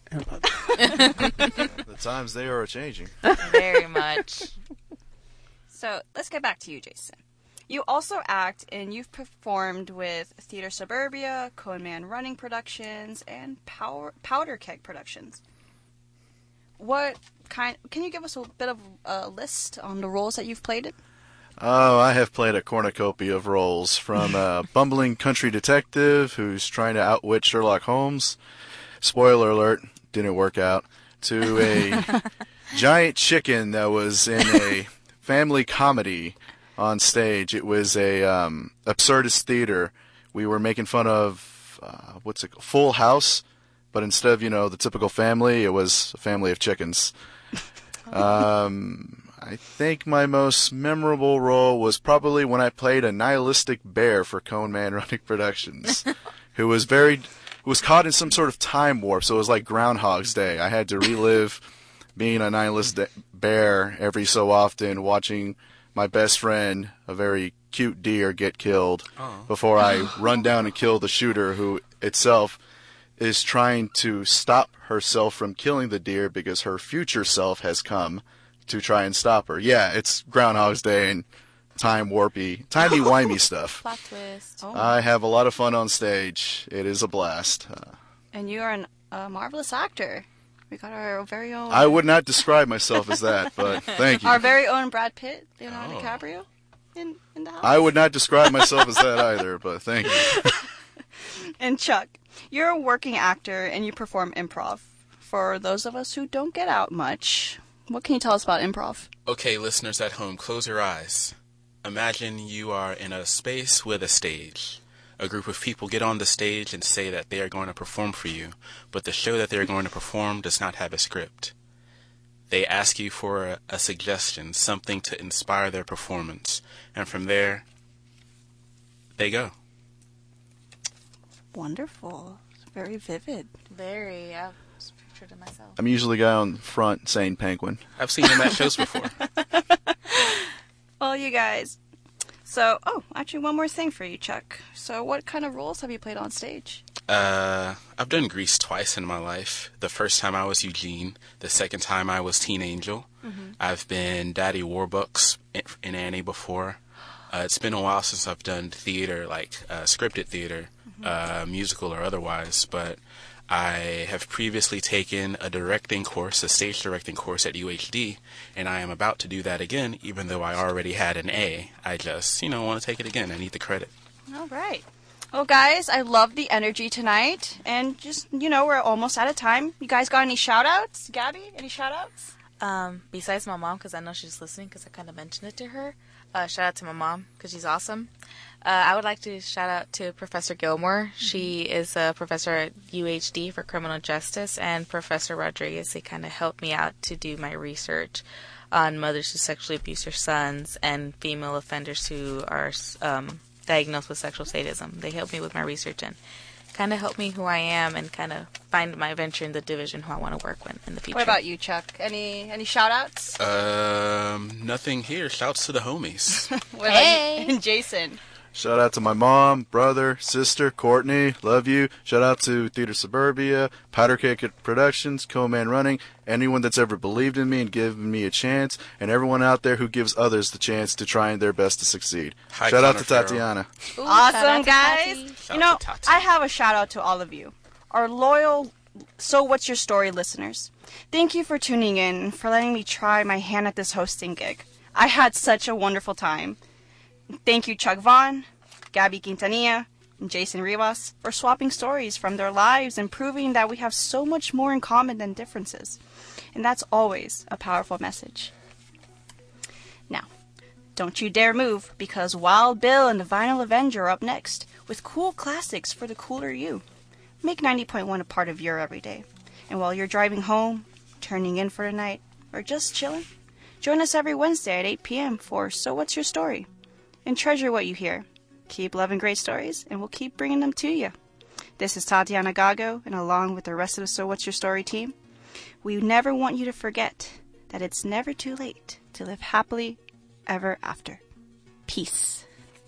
Speaker 3: The times they are changing.
Speaker 2: Very much.
Speaker 1: So let's get back to you, Jason. You also act and you've performed with Theater Suburbia, Cone Man Running Productions, and Power, Powder Keg Productions. What kind? Can you give us a bit of a list on the roles that you've played in?
Speaker 3: Oh, I have played a cornucopia of roles, from a bumbling country detective who's trying to outwit Sherlock Holmes. Spoiler alert, didn't work out. To a giant chicken that was in a family comedy on stage. It was a um, absurdist theater. We were making fun of uh, what's it called? Full House, but instead of, you know, the typical family, it was a family of chickens. Um, I think my most memorable role was probably when I played a nihilistic bear for Cone Man Running Productions, who was very was caught in some sort of time warp. So it was like Groundhog's Day. I had to relive being a nihilistic bear every so often, watching my best friend, a very cute deer, get killed oh. before I run down and kill the shooter, who itself is trying to stop herself from killing the deer because her future self has come to try and stop her. Yeah, it's Groundhog's Day and time warpy, timey-wimey stuff.
Speaker 2: Plot twist.
Speaker 1: Oh.
Speaker 3: I have a lot of fun on stage. It is a blast. Uh,
Speaker 1: And you are an, a marvelous actor. We got our very own...
Speaker 3: I would not describe myself as that, but thank you.
Speaker 1: Our very own Brad Pitt, Leonardo
Speaker 6: Oh.
Speaker 1: DiCaprio, in, in the house.
Speaker 3: I would not describe myself as that either, but thank you.
Speaker 1: And Chuck, you're a working actor and you perform improv. For those of us who don't get out much, what can you tell us about improv?
Speaker 6: Okay, listeners at home, close your eyes. Imagine you are in a space with a stage. A group of people get on the stage and say that they are going to perform for you, but the show that they are going to perform does not have a script. they ask you for a, a suggestion, something to inspire their performance. And from there, they go.
Speaker 1: Wonderful. Very vivid.
Speaker 2: Very, yeah. Just pictured it myself.
Speaker 3: I'm usually the guy on the front saying penguin.
Speaker 6: I've seen him at shows before.
Speaker 1: Well, you guys. So, oh, actually, one more thing for you, Chuck. So, what kind of roles have you played on stage?
Speaker 6: Uh, I've done Grease twice in my life. The first time I was Eugene. The second time I was Teen Angel. Mm-hmm. I've been Daddy Warbucks in, in Annie before. Uh, it's been a while since I've done theater, like uh, scripted theater, mm-hmm. uh, musical or otherwise, but I have previously taken a directing course, a stage directing course at U H D, and I am about to do that again, even though I already had an A. I just, you know, want to take it again. I need the credit.
Speaker 1: All right. Well, guys, I love the energy tonight, and just, you know, we're almost out of time. You guys got any shout-outs? Gabby, any shout-outs?
Speaker 2: Um, besides my mom, because I know she's listening, because I kind of mentioned it to her. Uh, shout out to my mom, because she's awesome. Uh, I would like to shout out to Professor Gilmore. Mm-hmm. She is a professor at U H D for criminal justice, and Professor Rodriguez. They kind of helped me out to do my research on mothers who sexually abuse their sons and female offenders who are um, diagnosed with sexual sadism. They helped me with my research and kind of helped me who I am and kind of find my venture in the division who I want to work with in the future.
Speaker 1: What about you, Chuck? Any any shout-outs?
Speaker 6: Um, nothing here. Shouts to the homies.
Speaker 1: What
Speaker 2: Hey!
Speaker 1: about you? Jason.
Speaker 3: Shout out to my mom, brother, sister, Courtney, love you. Shout out to Theater Suburbia, Powder Cake Productions, Co-Man Running, anyone that's ever believed in me and given me a chance, and everyone out there who gives others the chance to try their best to succeed.
Speaker 6: Hi,
Speaker 3: Shout out
Speaker 6: Connor
Speaker 3: to
Speaker 6: Farrell.
Speaker 3: Tatiana.
Speaker 2: Ooh,
Speaker 1: Awesome,
Speaker 2: shout out to
Speaker 1: guys.
Speaker 2: Tati.
Speaker 6: Shout
Speaker 1: You know,
Speaker 6: out to Tati.
Speaker 1: I have a shout-out to all of you, our loyal So What's Your Story listeners. Thank you for tuning in and for letting me try my hand at this hosting gig. I had such a wonderful time. Thank you, Chuck Vaughn, Gabby Quintanilla, and Jason Rivas for swapping stories from their lives and proving that we have so much more in common than differences. And that's always a powerful message. Now, don't you dare move, because Wild Bill and the Vinyl Avenger are up next with cool classics for the cooler you. Make ninety point one a part of your everyday. And while you're driving home, turning in for the night, or just chilling, join us every Wednesday at eight p.m. for So What's Your Story? And treasure what you hear. Keep loving great stories, and we'll keep bringing them to you. This is Tatiana Gago, and along with the rest of the So What's Your Story team, we never want you to forget that it's never too late to live happily ever after. Peace.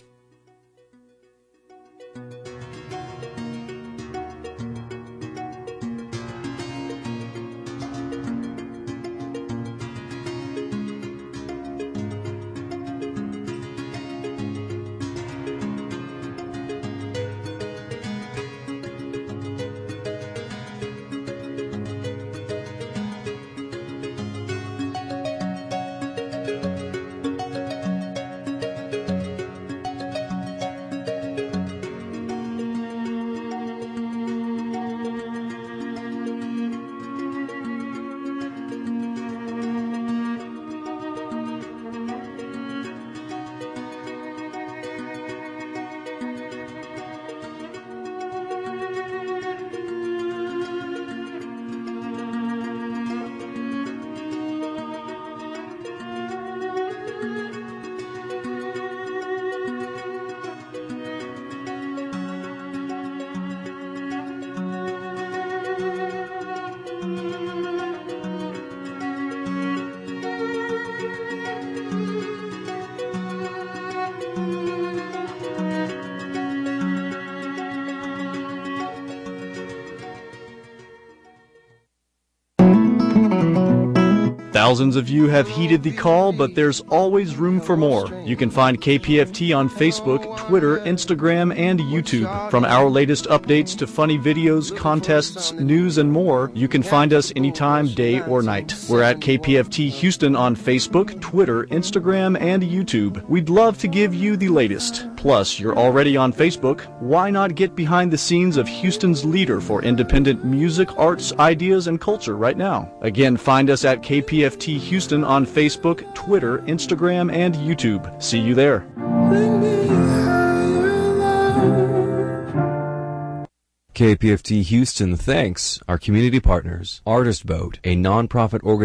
Speaker 7: Thousands of you have heeded the call, but there's always room for more. You can find K P F T on Facebook, Twitter, Instagram, and YouTube. From our latest updates to funny videos, contests, news, and more, you can find us anytime, day or night. We're at K P F T Houston on Facebook, Twitter, Instagram, and YouTube. We'd love to give you the latest. Plus, you're already on Facebook. Why not get behind the scenes of Houston's leader for independent music, arts, ideas, and culture right now? Again, find us at K P F T Houston on Facebook, Twitter, Instagram, and YouTube. See you there.
Speaker 8: K P F T Houston thanks our community partners, Artist Boat, a nonprofit organization